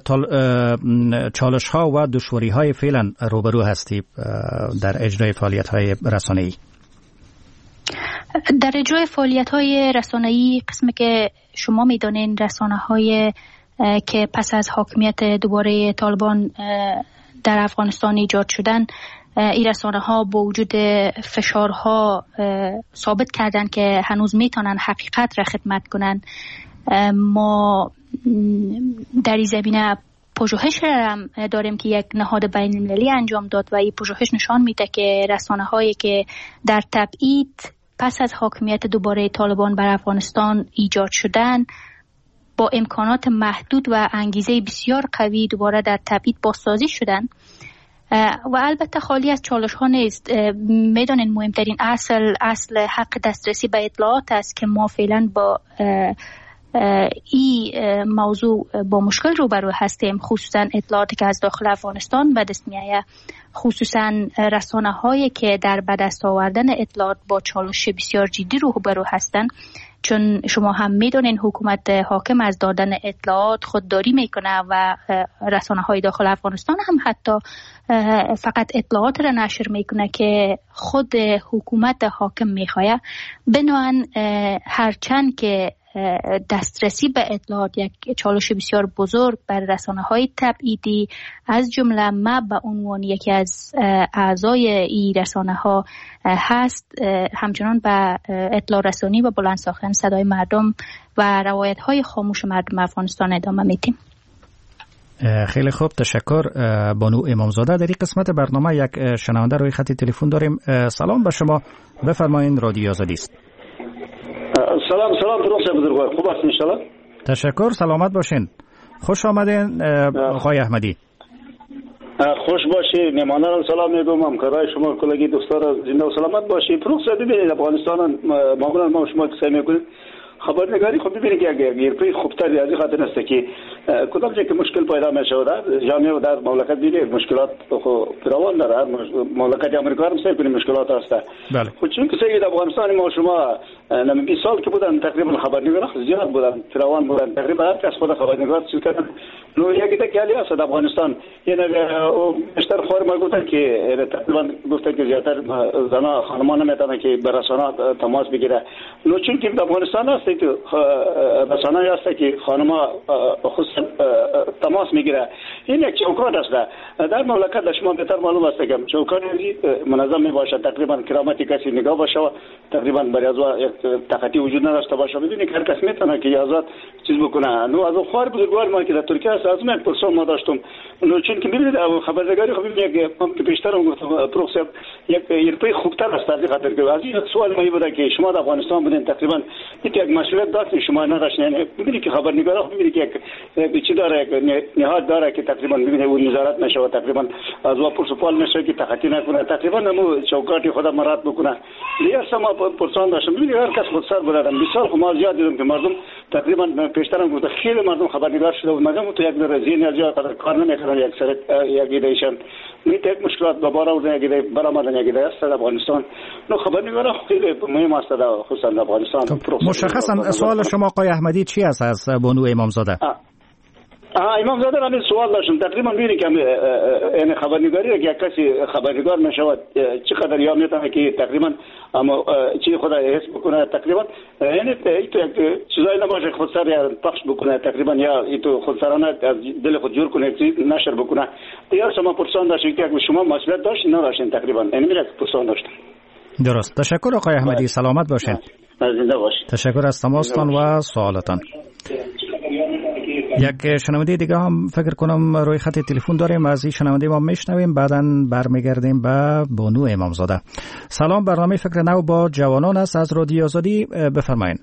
چالش ها و دشواری های فعلا روبرو هستی در اجرای فعالیت های رسانه‌ای؟ در اجرای فعالیت های رسانه‌ای قسمی که شما میدانین رسانه های که پس از حاکمیت دوباره طالبان در افغانستان ایجاد شدن این رسانه ها با وجود فشارها ثابت کردن که هنوز میتونن حقیقت را خدمت کنن. ما در این زمینه پژوهش هم داریم که یک نهاد بین المللی انجام داد و این پژوهش نشان میده که رسانه هایی که در تبعید پس از حاکمیت دوباره طالبان بر افغانستان ایجاد شدن با امکانات محدود و انگیزه بسیار قوی دوباره در تبعید بازسازی شدن و البته خالی از چالش ها نیست. میدانین مهمترین اصل اصل حق دسترسی به اطلاعات است که ما فعلا با این موضوع با مشکل روبرو هستیم، خصوصا اطلاعاتی که از داخل افغانستان به دست میآید، خصوصا رسانه هایی که در به دست آوردن اطلاعات با چالش بسیار جدی روبرو هستند، چون شما هم میدونین حکومت حاکم از دادن اطلاعات خودداری میکنه و رسانه های داخل افغانستان هم حتی فقط اطلاعات را نشر میکنه که خود حکومت حاکم میخواه. بنابراین هرچند که دسترسی به اطلاعات یک چالش بسیار بزرگ بر رسانه های تبعیدی از جمله ما به عنوان یکی از اعضای این رسانه ها هست، همچنان به اطلاع رسانی و بلند ساختن صدای مردم و روایت های خاموش مردم افغانستان ادامه میدیم. خیلی خوب، تشکر. بانو امامزاده، در این قسمت برنامه یک شنونده روی خط تلفن داریم. سلام به شما، بفرمایید، رادیو آزادی است. سلام سلام پروفسور بزرگوار، خوب هستین ان شاء الله؟ تشکر، سلامت باشین. خوش آمدین آقای احمدی. خوش باشی، مهمانان سلام میگم، همکارای شما، کلگی دوستان زنده و سلامت باشی. پروفسور ببینید افغانستان معمولا ما شما که میکنید خبرنگاری خب ببینید که اگر یه خوبتری از این خاطر است که کدام جایی که مشکل پیدا میشه در جامعه و در مملکت دیگه مشکلات خو فراوان داره. مملکت امریکا هم سه کنیم مشکلات هست. بله. خود چون که سید افغانستان ما شما نمی بیست سال که بودن تقریبا خبرنگار زیاد بودن، فراوان بودن، تقریبا هر کس خود خبرنگار چیز کردن. نو یکی دکالی است افغانستان یعنی بیشتر خور ما گفتن که تقریبا گفتن که زیاتر زنا خانمان نمیتونن که به رسانه تماس بگیره. نو چون که افغانستان است که رسانه هست که خانما خود تماس میگیره، این یک چوکات است. در مملکت شما بهتر معلوم است که چوکات منظم می باشد، تقریبا کرامتی کسی نگاه باشه و تقریبا برای از یک تقاطی وجود نداشته باشه. ببینید هر کس میتونه که آزاد چیز بکنه. نو از خبر بزرگوار ما که در ترکیه است از من پرسون ما داشتم. نو چون که ببینید خبرنگاری خب ببینید هم که بیشتر گفتم پروفسور یک یرپی خوبتر است از خاطر که از این سوال ما بود که شما در افغانستان بودین تقریبا یک مسئولیت داشتین شما نداشتین. یعنی ببینید که خبرنگارا خب ببینید که یک چیز داره، نهاد داره که تقریبا ببینید اون نظارت نشه و تقریبا از وا پرسپال میشه که تقاطی نکنه، تقریبا نمو چوکاتی خود مراد بکنه. دیگه سما پرسان داشتم ببینید هر کس خودسر بودن. بیست سال ما زیاد دیدم که مردم تقریبا پیشترم گفت خیلی مردم خبرنگار شده و مردم تو یک درزین از یا قدر کار نمیکنن، یک سر یک ایدهشان میت یک مشکلات دوباره و یک ایده برآمدن یک ایده است در افغانستان. نو خبرنگارا خیلی مهم است در خصوصا در افغانستان. مشخصا سوال شما آقای احمدی چی است از بانو امامزاده؟ آه امامزاده من سوال داشتم. تقریبا میبینی که یعنی خبرنگاری که کسی خبرنگار میشود چقدر یا میتونه که تقریبا اما چی خدا حس بکنه تقریبا یعنی تو چیزایی نباشه خود سر یا پخش بکنه تقریبا یا تو خود سرانه از دل خود جور کنه نشر بکنه. یا شما پرسان داشتید که شما مسئولیت داشتین نداشتین تقریبا یعنی میره پرسان داشتم. درست. تشکر آقای احمدی، سلامت باشین. زنده باشید. تشکر از تماستان و سوالاتان. یک شنونده دیگه هم فکر کنم روی خط تلفن داریم، از این شنونده ما میشنویم، بعداً برمیگردیم به بانو امامزاده. سلام، برنامه فکر نو با جوانان است از رادیو آزادی، بفرمایید.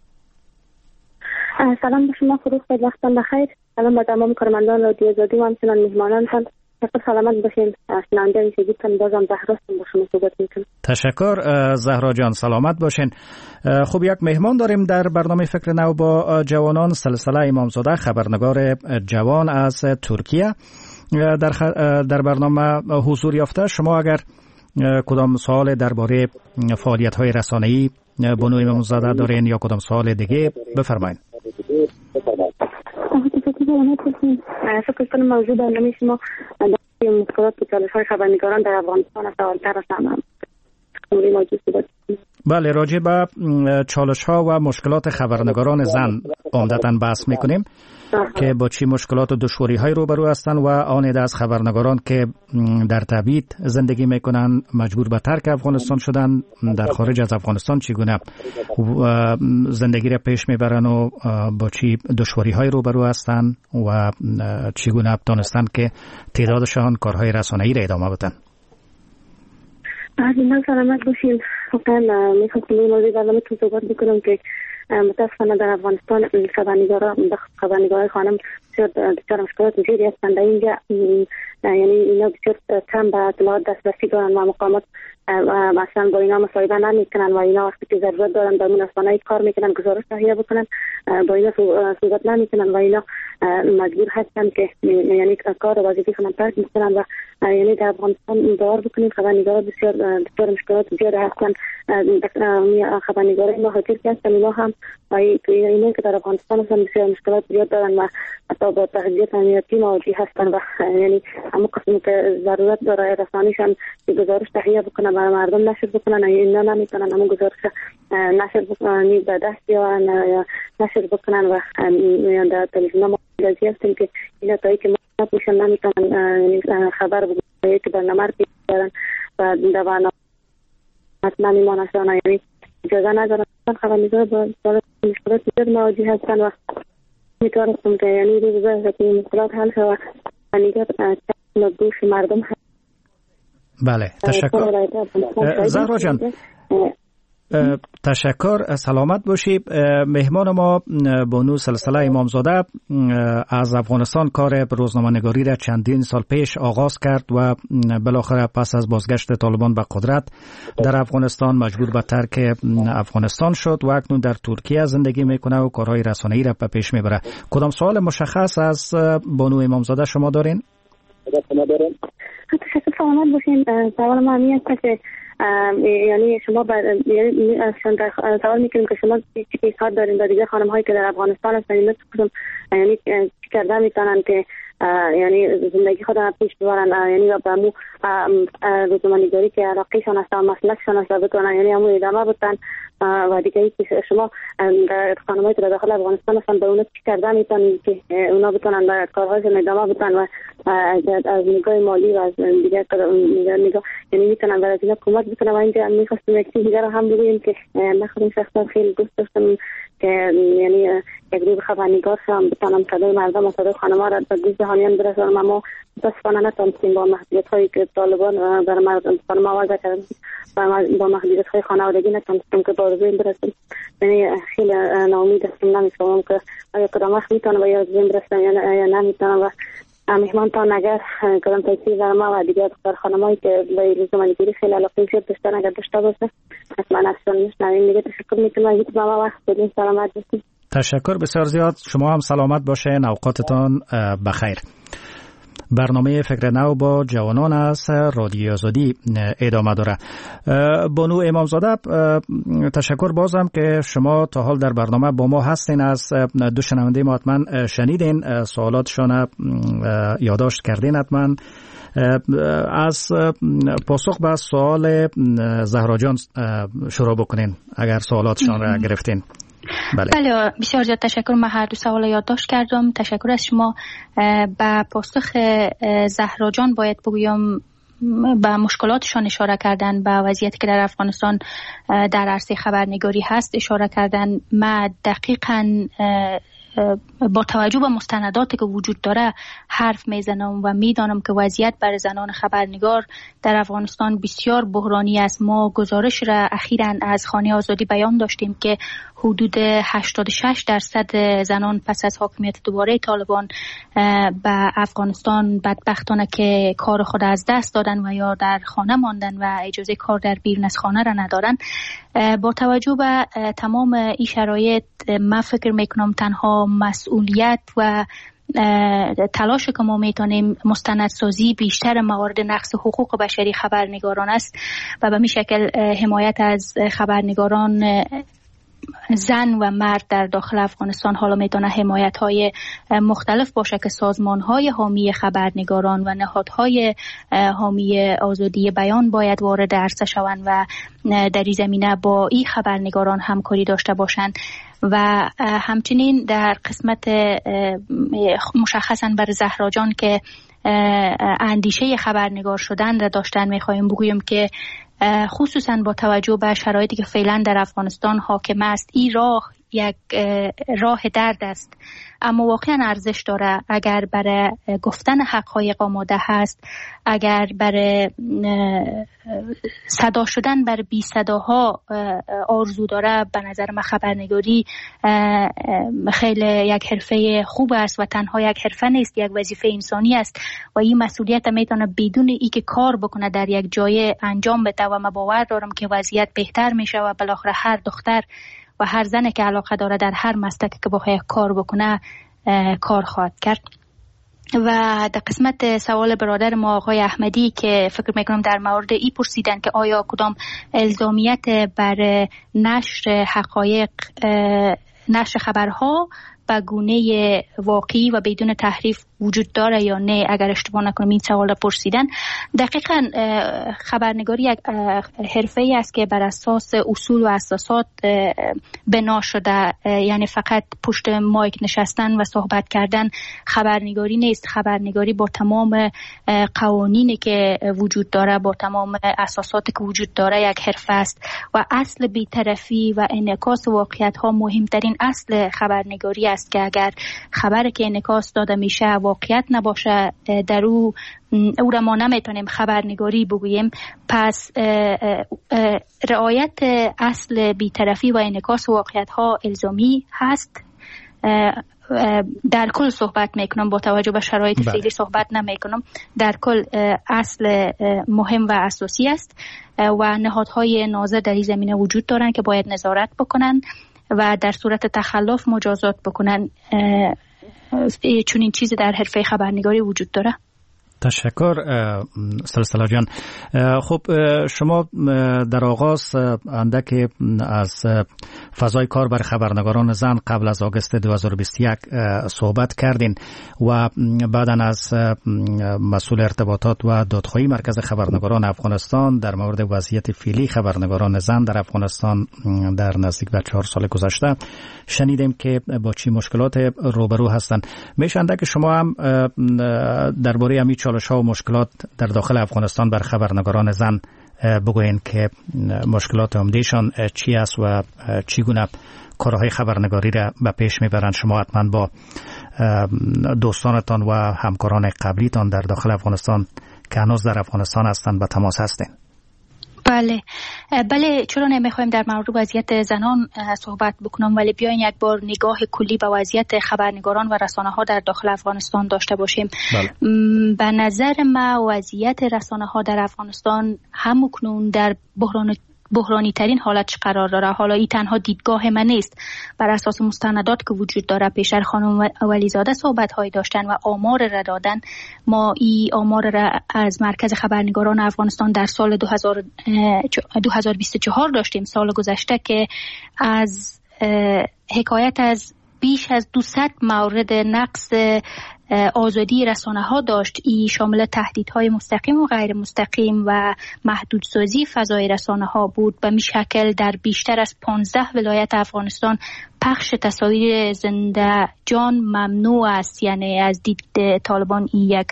سلام به شما فروغ، وقتتان بخیر. سلام به تمام کارمندان رادیو آزادی و همچنین میهمانان هم. سلامت باشین. شنونده شدیدتان بازم زهراستون با شما صحبت میکنم. تشکر زهرا جان، سلامت باشین. خب یک مهمان داریم در برنامه فکر نو با جوانان، سلسله امامزاده، خبرنگار جوان از ترکیه در خ... در برنامه حضور یافته. شما اگر کدام سوال درباره فعالیت‌های رسانه‌ای بانو امامزاده دارین یا کدام سوال دیگه بفرمایید. فکر کنم موضوع برنامه شما در مشکلات و چالش‌های خبرنگاران در افغانستان سوال‌تر است. بله، راجع به چالش ها و مشکلات خبرنگاران زن عمدتاً بحث میکنیم که با چی مشکلات و دشواری های روبرو هستند و آن از خبرنگاران که در تبعید زندگی میکنن مجبور به ترک افغانستان شدن، در خارج از افغانستان چگونه زندگی را پیش میبرن و با چی دشواری های روبرو هستند و چگونه تانستن که تعدادشان کارهای رسانه‌ای را ادامه بدن. من سلامت باشین. واقعا میخواستم این موضوع برنامه‌تون صحبت بکنم که متاسفانه در افغانستان خبرنگارا خبرنگارای خانم بسیار مشکلات زیادی هستند. در اینجا یعنی اینا بسیار کم به اطلاعات دسترسی دارن و مقامات مثلا با اینا مصاحبه نمیکنن و اینا وقتی که ضرورت دارن در مناسبانه کار میکنن، گزارش تهیه بکنن، با اینا صحبت نمیکنن و اینا مجبور هستن که یعنی کار و وظیفه خودم ترک میکنن و یعنی در افغانستان باور بکنیم خبرنگارا بسیار بسیار مشکلات زیاد هستن. خبرنگارای مهاجر که هستن اینا هم و اینا که در افغانستان هستن بسیار مشکلات زیاد دارن و حتی با تهدیدات امنیتی مواجه هستن و یعنی همون قسمی که ضرورت داره رسانیشان که گزارش تهیه بکنن برای مردم نشر بکنن اینا نمیتونن همون گزارش نشر بکنن به دست یا نشر بکنن و در تلویزیون ما گزی هستیم که اینا تایی که ما میشن نمیتونن یعنی خبر بکنن که برنامه رو بیارن و در برنامه حتما میمانشان یعنی اجازه ندارن خبرنگار با مشکلات زیاد مواجه هستن و میتونستم که یعنی روز به که مشکلات حل شد و خبرنگار نگوش مردم هست. بله، تشکر زهرا جان. تشکر، سلامت باشی. مهمان ما بانو سلسله امامزاده از افغانستان کار روزنامه‌نگاری را چندین سال پیش آغاز کرد و بالاخره پس از بازگشت طالبان به قدرت در افغانستان مجبور به ترک افغانستان شد و اکنون در ترکیه زندگی میکنه و کارهای رسانه‌ای را به پیش میبره. کدام سوال مشخص از بانو امامزاده شما دارین؟ تشکر، سلامت باشین. سوال من این است که یعنی شما بعد یعنی سوال میکنیم که شما چی پیشنهاد دارین در دیگه خانم هایی که در افغانستان هستن اینا یعنی چی کرده میتونن که یعنی زندگی خودم پیش ببرن یعنی با مو روزنامه‌نگاری که علاقه‌شان است و مسلکشان است بتونن یعنی همون ادامه بدن و دیگه شما در خانمایی که در داخل افغانستان هستن به اونا چی کرده میتونن که اونا بتونن در کارهاشون ادامه بدن و از نگاه مالی و از دیگه نگاه یعنی میتونن برای اینا کمک بکنن. و اینجا میخواستم یک چیز دیگه رو هم بگویم که من خودم شخصا خیلی دوست داشتم که یعنی یک روز خبرنگار شدم بتونم صدای مردم و صدای خانم‌ها را به گوش جهانیان برسانم، اما متاسفانه نتونستیم با محدودیت‌هایی که طالبان بر مردم خانم‌ها وضع کردن و با محدودیت‌های خانوادگی نتونستیم که با آرزویم برسیم. یعنی خیلی ناامید هستم، نمی‌فهمم که آیا کدام وقت میتونم به آرزویم برسم یا نمیتونم و مهمانتان اگر کدام تاثیر در ما و دیگر دختر خانمایی که به روزنامه‌نگاری خیلی علاقه زیاد داشتن اگر داشته باشه حتما ازشان میشنویم. دیگه تشکر میکنم از اینکه با ما وقت بدین. سلامت باشید. تشکر بسیار زیاد. شما هم سلامت باشین. اوقاتتان بخیر. برنامه فکر نو با جوانان از رادیو آزادی ادامه داره. بانو امامزاده، تشکر بازم که شما تا حال در برنامه با ما هستین. از دو شنونده ما حتما شنیدین، سوالاتشان یادداشت کردین. حتما از پاسخ به سوال زهرا جان شروع بکنین اگر سوالاتشان را گرفتین. بله. بله بسیار زیاد تشکر. من هر دو سوال یادداشت کردم. تشکر از شما. به پاسخ زهرا جان باید بگویم به مشکلاتشان اشاره کردن، به وضعیتی که در افغانستان در عرصه خبرنگاری هست اشاره کردن. من دقیقاً با توجه به مستنداتی که وجود داره حرف میزنم و میدانم که وضعیت برای زنان خبرنگار در افغانستان بسیار بحرانی است. ما گزارش را اخیراً از خانه آزادی بیان داشتیم که حدود هشتاد و شش درصد زنان پس از حاکمیت دوباره طالبان به افغانستان بدبختانه که کار خود از دست دادن و یا در خانه ماندن و اجازه کار در بیرون از خانه را ندارن. با توجه به تمام این شرایط من فکر میکنم تنها مسئولیت و تلاش که ما میتونیم مستندسازی بیشتر موارد نقض حقوق بشری خبرنگاران است و به می شکل حمایت از خبرنگاران زن و مرد در داخل افغانستان حالا میتونه حمایت های مختلف باشه که سازمان های حامی خبرنگاران و نهادهای حامی آزادی بیان باید وارد عرصه شوند و در این زمینه با این خبرنگاران همکاری داشته باشند و همچنین در قسمت مشخصا بر زهرا جان که اندیشه خبرنگار شدن را داشتن میخوایم بگویم که خصوصا با توجه به شرایطی که فعلا در افغانستان حاکم است این راه یک راه درد است اما واقعا ارزش داره. اگر برای گفتن حقایق آماده هست، اگر برای صدا شدن بر بی صداها آرزو داره، به نظر من خبرنگاری خیلی یک حرفه خوب است و تنها یک حرفه نیست، یک وظیفه انسانی است و این مسئولیت میتونه بدون ای که کار بکنه در یک جای انجام بده و من باور دارم که وضعیت بهتر میشه و بالاخره هر دختر و هر زنی که علاقه داره در هر مسلکی که بخواد کار بکنه کار خواهد کرد. و در قسمت سوال برادر ما آقای احمدی که فکر میکنم در مورد ای پرسیدن که آیا کدام الزامیت بر نشر حقایق نشر خبرها به گونه واقعی و بدون تحریف وجود داره یا نه، اگر اشتباه نکنم این سوال را پرسیدن. دقیقاً خبرنگاری یک حرفه‌ای است که بر اساس اصول و اساسات بنا شده، یعنی فقط پشت مایک نشستن و صحبت کردن خبرنگاری نیست. خبرنگاری با تمام قوانینی که وجود داره، با تمام اساساتی که وجود داره یک حرفه است و اصل بی‌طرفی و انعکاس واقعیت‌ها مهمترین اصل خبرنگاری است که اگر خبری که انعکاس داده میشه واقعیت نباشه در او او را ما نمیتونیم خبرنگاری بگوییم. پس رعایت اصل بی‌طرفی و انعکاس واقعیت ها الزامی هست. در کل صحبت میکنم، با توجه به شرایط فعلی صحبت نمیکنم. در کل اصل مهم و اساسی است و نهادهای ناظر در این زمینه وجود دارن که باید نظارت بکنن و در صورت تخلف مجازات بکنن. چون این چیز در حرفه خبرنگاری وجود داره. تشکر سلسله جان. خب شما در آغاز اندک از فضای کار برای خبرنگاران زن قبل از آگوست دو هزار و بیست و یک صحبت کردین و بعداً از مسئول ارتباطات و دادخواهی مرکز خبرنگاران افغانستان در مورد وضعیت فعلی خبرنگاران زن در افغانستان در نزدیک به چهار سال گذشته شنیدیم که با چی مشکلات روبرو هستند. میشه اندک شما هم درباره همین چالش‌ها و مشکلات در داخل افغانستان بر خبرنگاران زن بگوین که مشکلات عمده‌شان چی است و چگونه کارهای خبرنگاری را به پیش میبرند؟ شما حتما با دوستانتان و همکاران قبلیتان در داخل افغانستان که هنوز در افغانستان هستند به تماس هستین. بله بله چرا نمیخوایم در مورد وضعیت زنان صحبت بکنم، ولی بیاین یک بار نگاه کلی به وضعیت خبرنگاران و رسانه ها در داخل افغانستان داشته باشیم. بله. به نظر ما وضعیت رسانه ها در افغانستان همکنون در بحران بحرانی ترین حالت قرار داره. حالا این تنها دیدگاه من نیست، بر اساس مستندات که وجود داره. پیشتر خانم ولیزاده صحبت هایی داشتن و آمار را دادن. ما این آمار را از مرکز خبرنگاران افغانستان در سال دو هزار و بیست و چهار داشتیم، سال گذشته، که از حکایت از بیش از دویست مورد نقص آزادی رسانه ها داشت. ای شامل تهدیدهای مستقیم و غیر مستقیم و محدودسازی فضای رسانه ها بود. به می شکل در بیشتر از پانزده ولایت افغانستان پخش تصاویر زنده جان ممنوع است، یعنی از دید طالبان این یک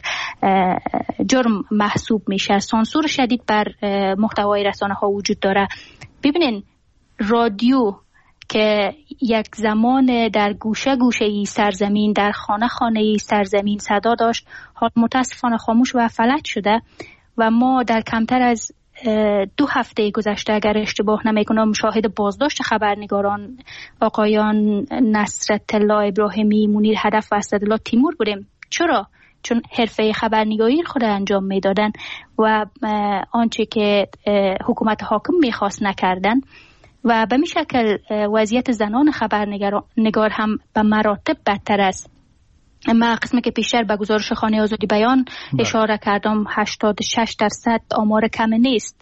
جرم محسوب میشه. سانسور شدید بر محتوای رسانه ها وجود داره. ببینین رادیو که یک زمان در گوشه گوشه ای سرزمین، در خانه خانه ای سرزمین صدا داشت، حال متاسفانه خاموش و فلج شده و ما در کمتر از دو هفته گذشته اگر اشتباه نمیکنم شاهد بازداشت خبرنگاران آقایان نصرت الله ابراهیمی، منیر هدف و اسدالله تیمور بودیم. چرا؟ چون حرفه خبرنگاری خود انجام میدادن و آنچه که حکومت حاکم میخواست نکردن. و به می شکل وضعیت زنان خبرنگار هم به مراتب بدتر است. من قسمی که پیشتر به گزارش خانه آزادی بیان اشاره کردم هشتاد و شش درصد آمار کم نیست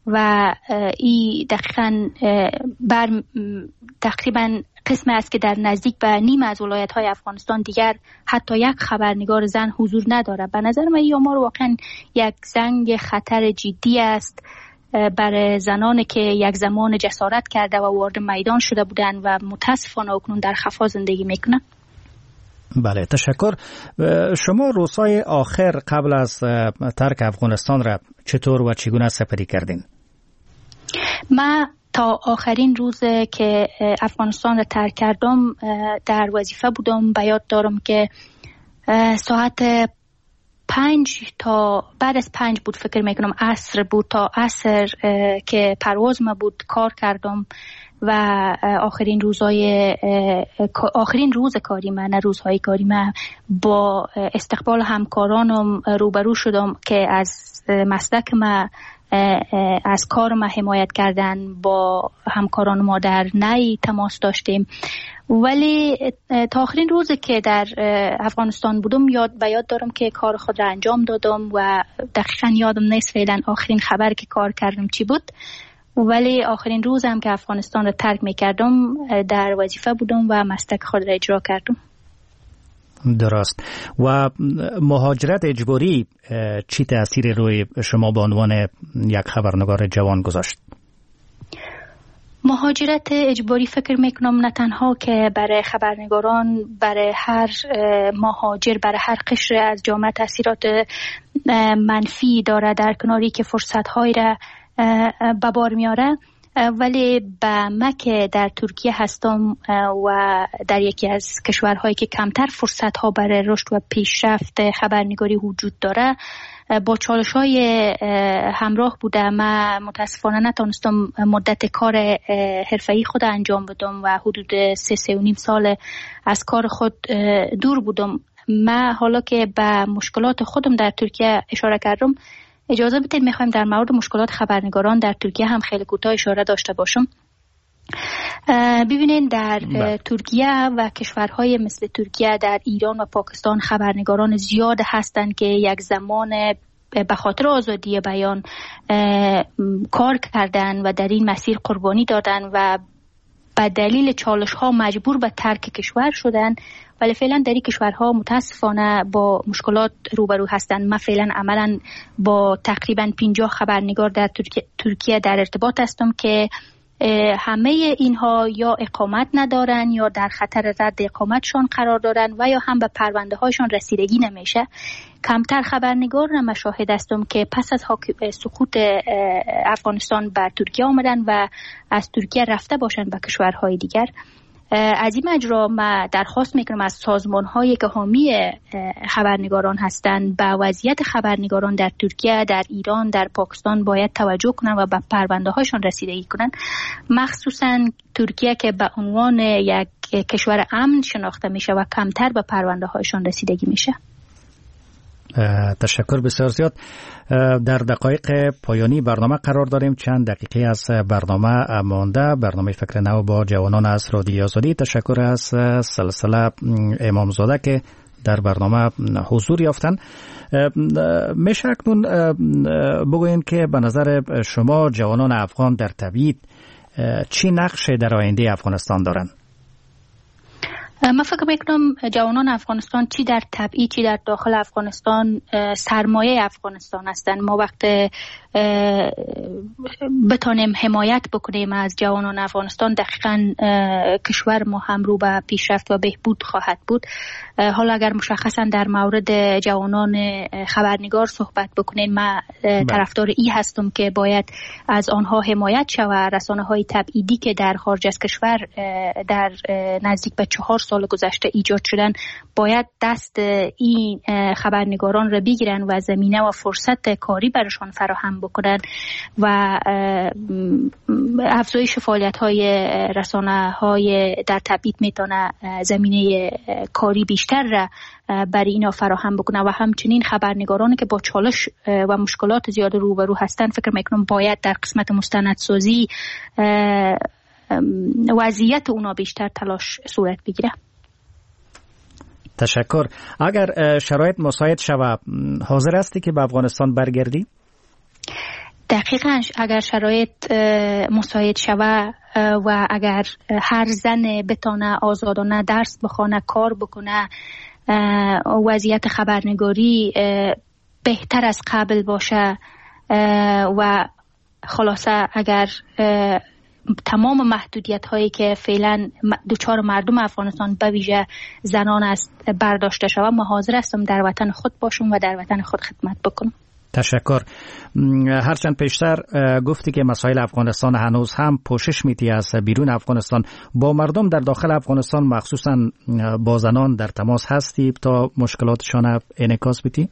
و این دقیقاً بر تقریباً قسم است که در نزدیک به نیم از ولایت‌های افغانستان دیگر حتی یک خبرنگار زن حضور نداره. به نظر من این آمار واقعاً یک زنگ خطر جدی است برای زنانی که یک زمان جسارت کرده و وارد میدان شده بودند و متاسفانه اکنون در خفا زندگی میکنند. بله، تشکر. شما روزهای آخر قبل از ترک افغانستان را چطور و چگونه سپری کردین؟ من تا آخرین روز که افغانستان را ترک کردم در وظیفه بودم. به یاد دارم که ساعت پنج تا بعد از پنج بود، فکر میکنم عصر بود، تا عصر که پرواز ما بود کار کردم و آخرین روزهای آخرین روز کاری من، نه روزهای کاری من، با استقبال همکارانم روبرو شدم که از مسلک ما از کار ما حمایت کردن. با همکاران ما در نی تماس داشتیم، ولی تا آخرین روز که در افغانستان بودم یاد به یاد دارم که کار خود را انجام دادم و دقیقاً یادم نیست فعلا آخرین خبر که کار کردم چی بود، ولی آخرین روزم که افغانستان را ترک میکردم در وظیفه بودم و مسلک خود را اجرا کردم. درست. و مهاجرت اجباری چی تأثیری روی شما به عنوان یک خبرنگار جوان گذاشت؟ مهاجرت اجباری فکر میکنم نه تنها که برای خبرنگاران، برای هر مهاجر، برای هر قشر از جامعه تأثیرات منفی داره، در کناری که فرصت‌هایی را به بار میاره، ولی به من که در ترکیه هستم و در یکی از کشورهایی که کمتر فرصت‌ها برای رشد و پیشرفت خبرنگاری وجود داره، با چالش‌های همراه بوده. من متاسفانه نتونستم مدت کار حرفه‌ای خود انجام بدم و حدود سه سه و نیم سال از کار خود دور بودم. من حالا که به مشکلات خودم در ترکیه اشاره کردم، اجازه بدید میخوایم در مورد مشکلات خبرنگاران در ترکیه هم خیلی کوتاه اشاره داشته باشم. ببینید در با. ترکیه و کشورهای مثل ترکیه، در ایران و پاکستان خبرنگاران زیاد هستند که یک زمان به خاطر آزادی بیان کار کردن و در این مسیر قربانی دادن و به دلیل چالش ها مجبور به ترک کشور شدن، ولی فعلا در این کشورها متاسفانه با مشکلات روبرو هستند. من فعلا عملا با تقریبا پنجاه خبرنگار در ترکیه در ارتباط هستم که همه اینها یا اقامت ندارن یا در خطر رد اقامتشان قرار دارن و یا هم به پرونده هایشان رسیدگی نمیشه. کمتر خبرنگار را مشاهد هستم که پس از سقوط افغانستان به ترکیه آمدن و از ترکیه رفته باشن به کشورهای دیگر. از این مجرا من درخواست میکنم از سازمان هایی که حامی خبرنگاران هستند به وضعیت خبرنگاران در ترکیه، در ایران، در پاکستان باید توجه کنن و به پرونده هایشان رسیدگی کنن، مخصوصا ترکیه که به عنوان یک کشور امن شناخته میشه و کمتر به پرونده هایشان رسیدگی میشه. تشکر بسیار زیاد. در دقایق پایانی برنامه قرار داریم. چند دقیقه از برنامه مانده. برنامه فکر نو با جوانان از رادیوی آزادی. تشکر از سلسله امامزاده که در برنامه حضور یافتن. میشه اکنون بگوین که به نظر شما جوانان افغان در تبعید چی نقش در آینده افغانستان دارند؟ من فکر میکنم جوانان افغانستان چی در تبعید چی در داخل افغانستان سرمایه افغانستان هستند. ما وقت بتانیم حمایت بکنیم از جوانان افغانستان، دقیقاً کشور ما هم رو به پیشرفت و بهبود خواهد بود. حالا اگر مشخصا در مورد جوانان خبرنگار صحبت بکنیم، من طرفدار ای هستم که باید از آنها حمایت شود. رسانه های تبعیدی که در خارج از کشور در نزدیک به چهار سال گذشته ایجاد شدن باید دست این خبرنگاران را بگیرن و زمینه و فرصت کاری برشان فراهم بکنن و افزایش فعالیت های رسانه های در تبعید میتونه زمینه کاری بیشتر را برای اینا فراهم بکنه و همچنین خبرنگارانی که با چالش و مشکلات زیاد روبرو هستند فکر میکنم باید در قسمت مستندسازی وضعیت اونا بیشتر تلاش صورت بگیره. تشکر. اگر شرایط مساعد شود حاضر هستی که به افغانستان برگردی؟ دقیقاً اگر شرایط مساعد شوه و اگر هر زن بتانه آزادانه درس بخونه، کار بکنه، وضعیت خبرنگاری بهتر از قبل باشه و خلاصه اگر تمام محدودیت هایی که فعلا دوچار مردم افغانستان به ویژه زنان است برداشته شود، ما حاضر هستم در وطن خود باشم و در وطن خود خدمت بکنم. تشکر. هرچند پیشتر گفتی که مسائل افغانستان هنوز هم پوشش میتی از بیرون افغانستان، با مردم در داخل افغانستان مخصوصا با زنان در تماس هستی تا مشکلاتشان انعکاس بدی؟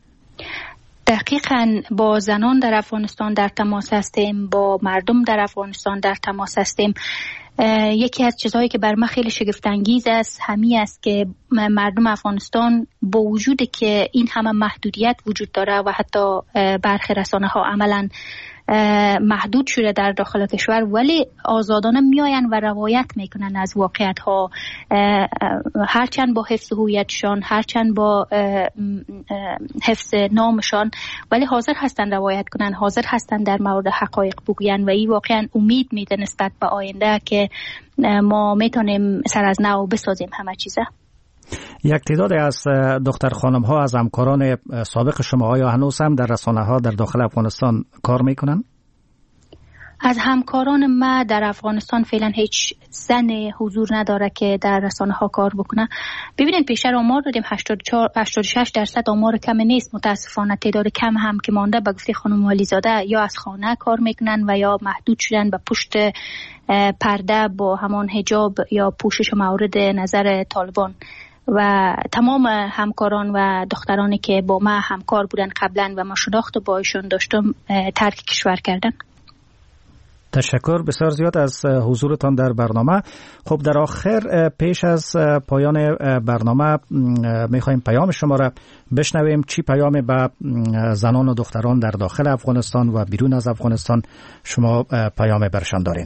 دقیقاً با زنان در افغانستان در تماس هستیم، با مردم در افغانستان در تماس هستیم. یکی از چیزهایی که بر من خیلی شگفت انگیز است همین است که مردم افغانستان با وجود که این همه محدودیت وجود داره و حتی برخی رسانه ها عملاً محدود شده در داخل کشور، ولی آزادانه میآیند و روایت میکنن از واقعیت ها، هرچند با حفظ هویتشان، هرچند با حفظ نامشان، ولی حاضر هستند روایت کنن، حاضر هستند در مورد حقایق بگوین و این واقعا امید میده نسبت به آینده که ما میتونیم سر از نو بسازیم همه چیزه. یک تعداد از دختر خانم ها از همکاران سابق شما آیا هنوز هم در رسانه ها در داخل افغانستان کار میکنن؟ از همکاران ما در افغانستان فعلا هیچ زن حضور نداره که در رسانه ها کار بکنه. ببینید پیشتر آمار دادیم هشتاد و شش درصد آمار کم نیست، متاسفانه تعداد کم هم که مانده به گفته خانم والیزاده یا از خانه کار میکنن و یا محدود شدن به پشت پرده با همان حجاب یا پوشش مورد نظر طالبان. و تمام همکاران و دخترانی که با ما همکار بودن قبلا و ما شناخت با ایشون داشتم ترک کشور کردن. تشکر بسیار زیاد از حضورتان در برنامه. خب در آخر پیش از پایان برنامه میخوایم پیام شما را بشنویم. چی پیام به زنان و دختران در داخل افغانستان و بیرون از افغانستان شما پیام برشان دارین؟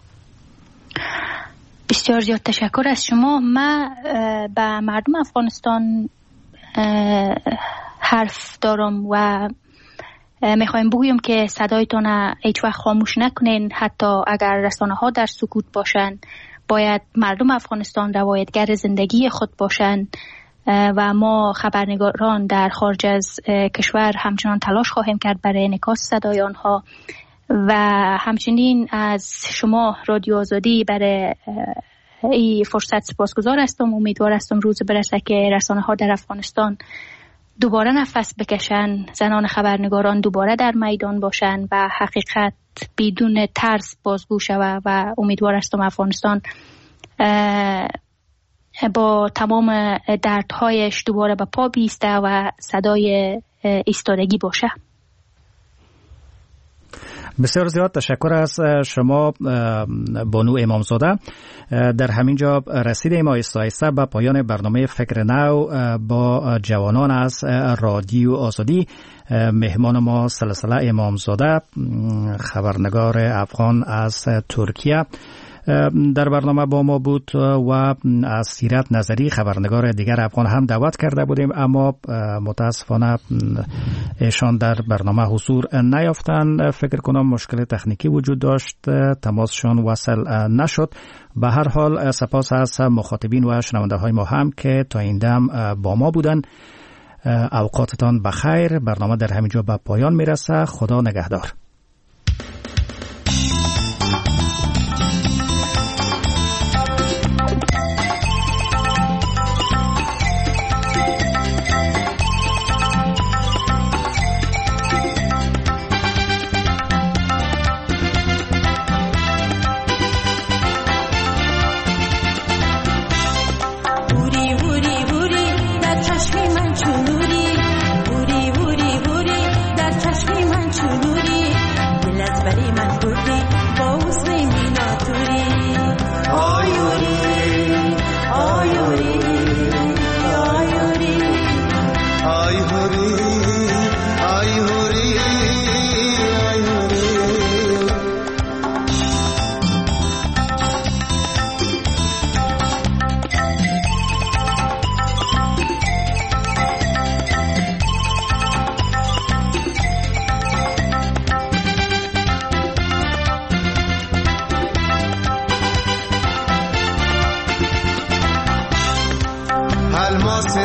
بسیار زیاد تشکر از شما. من به مردم افغانستان حرف دارم و میخوایم بگویم که صدایتان هیچ وقت خاموش نکنین، حتی اگر رسانه ها در سکوت باشن. باید مردم افغانستان روایتگر زندگی خود باشن و ما خبرنگاران در خارج از کشور همچنان تلاش خواهیم کرد برای انعکاس صدای آنها و همچنین از شما رادیو آزادی برای این فرصت سپاسگزار هستم. امیدوار هستم روز برسه که رسانه ها در افغانستان دوباره نفس بکشن، زنان خبرنگاران دوباره در میدان باشن و حقیقت بدون ترس بازگو شود و امیدوار هستم افغانستان با تمام دردهایش دوباره به پا بیسته و صدای ایستادگی باشه. بسیار زیاد تشکر از شما بانو امامزاده. در همین جا رسیدیم آهسته آهسته به پایان برنامه فکر نو با جوانان از رادیو آزادی. مهمان ما سلسله امامزاده، خبرنگار افغان از ترکیه، در برنامه با ما بود و از سیرت نظری خبرنگار دیگر افغان هم دعوت کرده بودیم، اما متاسفانه ایشان در برنامه حضور نیافتند. فکر کنم مشکل تکنیکی وجود داشت، تماسشان وصل نشد. به هر حال سپاس از مخاطبین و شنونده های ما هم که تا این دم با ما بودن. اوقاتتان بخیر. برنامه در همینجا به پایان میرسه. خدا نگهدار. چشمی من چونوری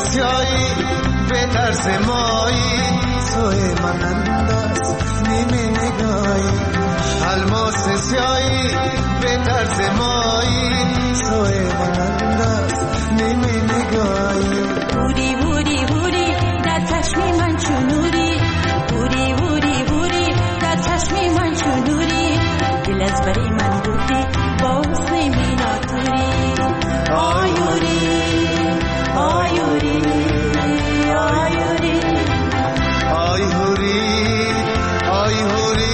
سیایی به طرز مایی سوی من انداز نیمه نگاهی الماس سیایی به طرز مایی سوی من انداز نیمه نگاهی بوری بوری بوری در چشم من چونوری بوری بوری بوری در چشم من چونوری دل از بری من بودی با حسن میناتوری آیوری آیوری آیوری آیوری آیوری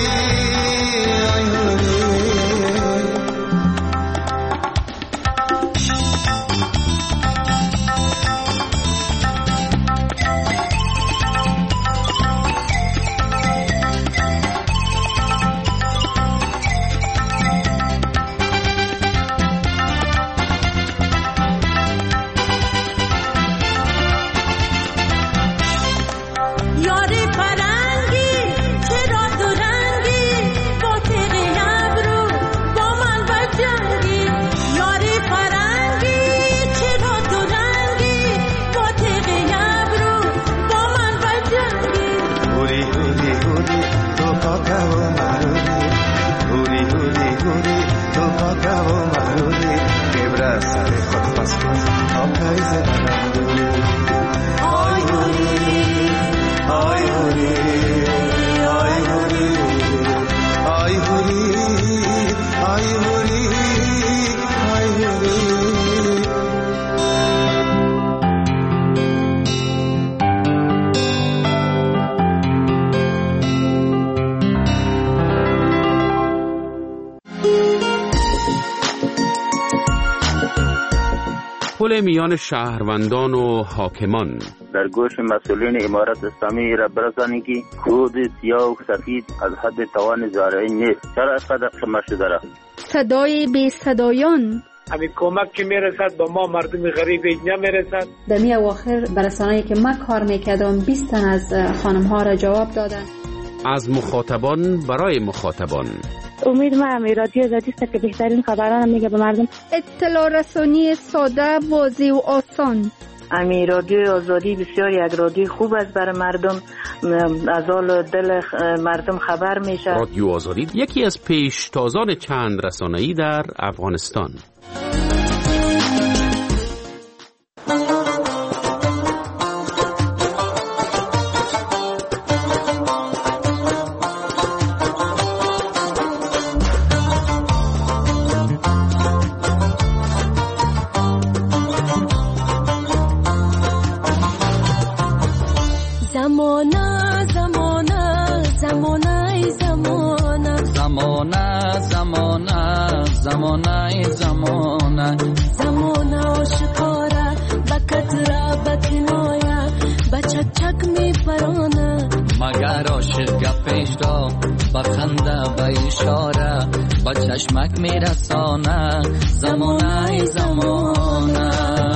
پل میان شهروندان و حاکمان در گوش مسئولین امارت اسلامی را برسانید که خود سیاه و سفید از حد توان زارعی نیست. چرا اینقدر خمه شده را؟ صدای بی صدایان همین کمک که میرسد با ما مردم غریب نمیرسد. در می اواخر برسانه‌ای که من کار میکردم بیست تن از خانم ها را جواب دادن. از مخاطبان برای مخاطبان. امید ما هم رادیو آزادی است که بهترین خبران میگه به مردم. اطلاع رسانی ساده، واضح و آسان. امی رادیو آزادی بسیار یک رادیو خوب است برای مردم، از حال دل مردم خبر میشه. رادیو آزادی یکی از پیشتازان چند رسانه‌ای در افغانستان. چشمک میرسانه زمانه زمانه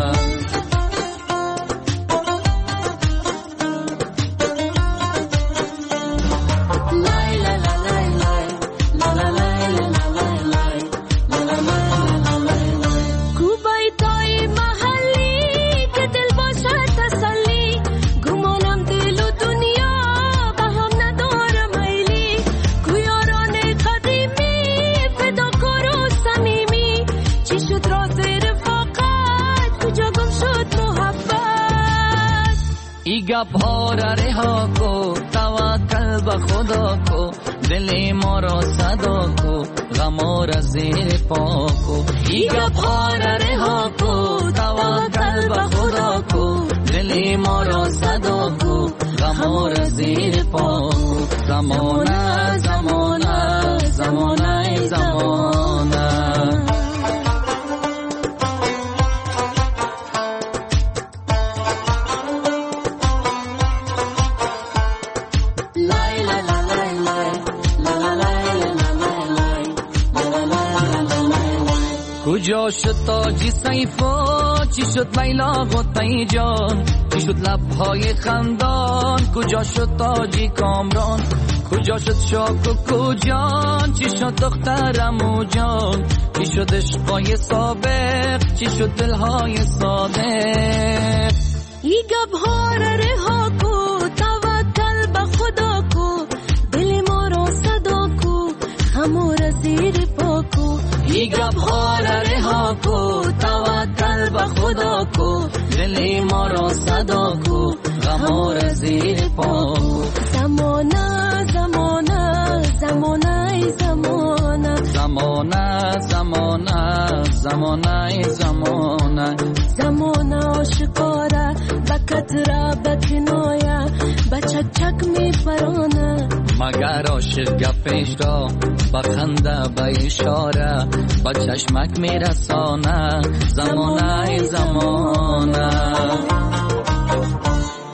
گپ ها را رها کو توکل به خدا کو دل ما را صدا کو غم را زیر پا کو ای گپ ها را رها کو توکل به خدا کو دل ما را صدا کو غم را زیر پا کو زمانه زمانه زمانه زمانه کجا شد تاجی سیفا چی شد لیلا غطی جان چی شد لبهای خندان کجا شد تاجی کامران کجا شد شاک و کجان چی شد دخترم و جان چی شد عشقای سابق چی شد دلهای صادق ای گبها را رها کو توکل به خدا کو دل ما را صدا کو همو را زیر پا کو ای گبها را رها کو توکل به خدا کو دل ما را صدا کو غمو را زیر پا کو زمانه زمانه زمانه زمانه زمانه زمانه زمانه زمانه زمانه آشکاره بکتره بکنایه بچک چک می پرانه مگر عاشق گپش را بخنده به اشاره با چشمک می رسانه زمانه زمانه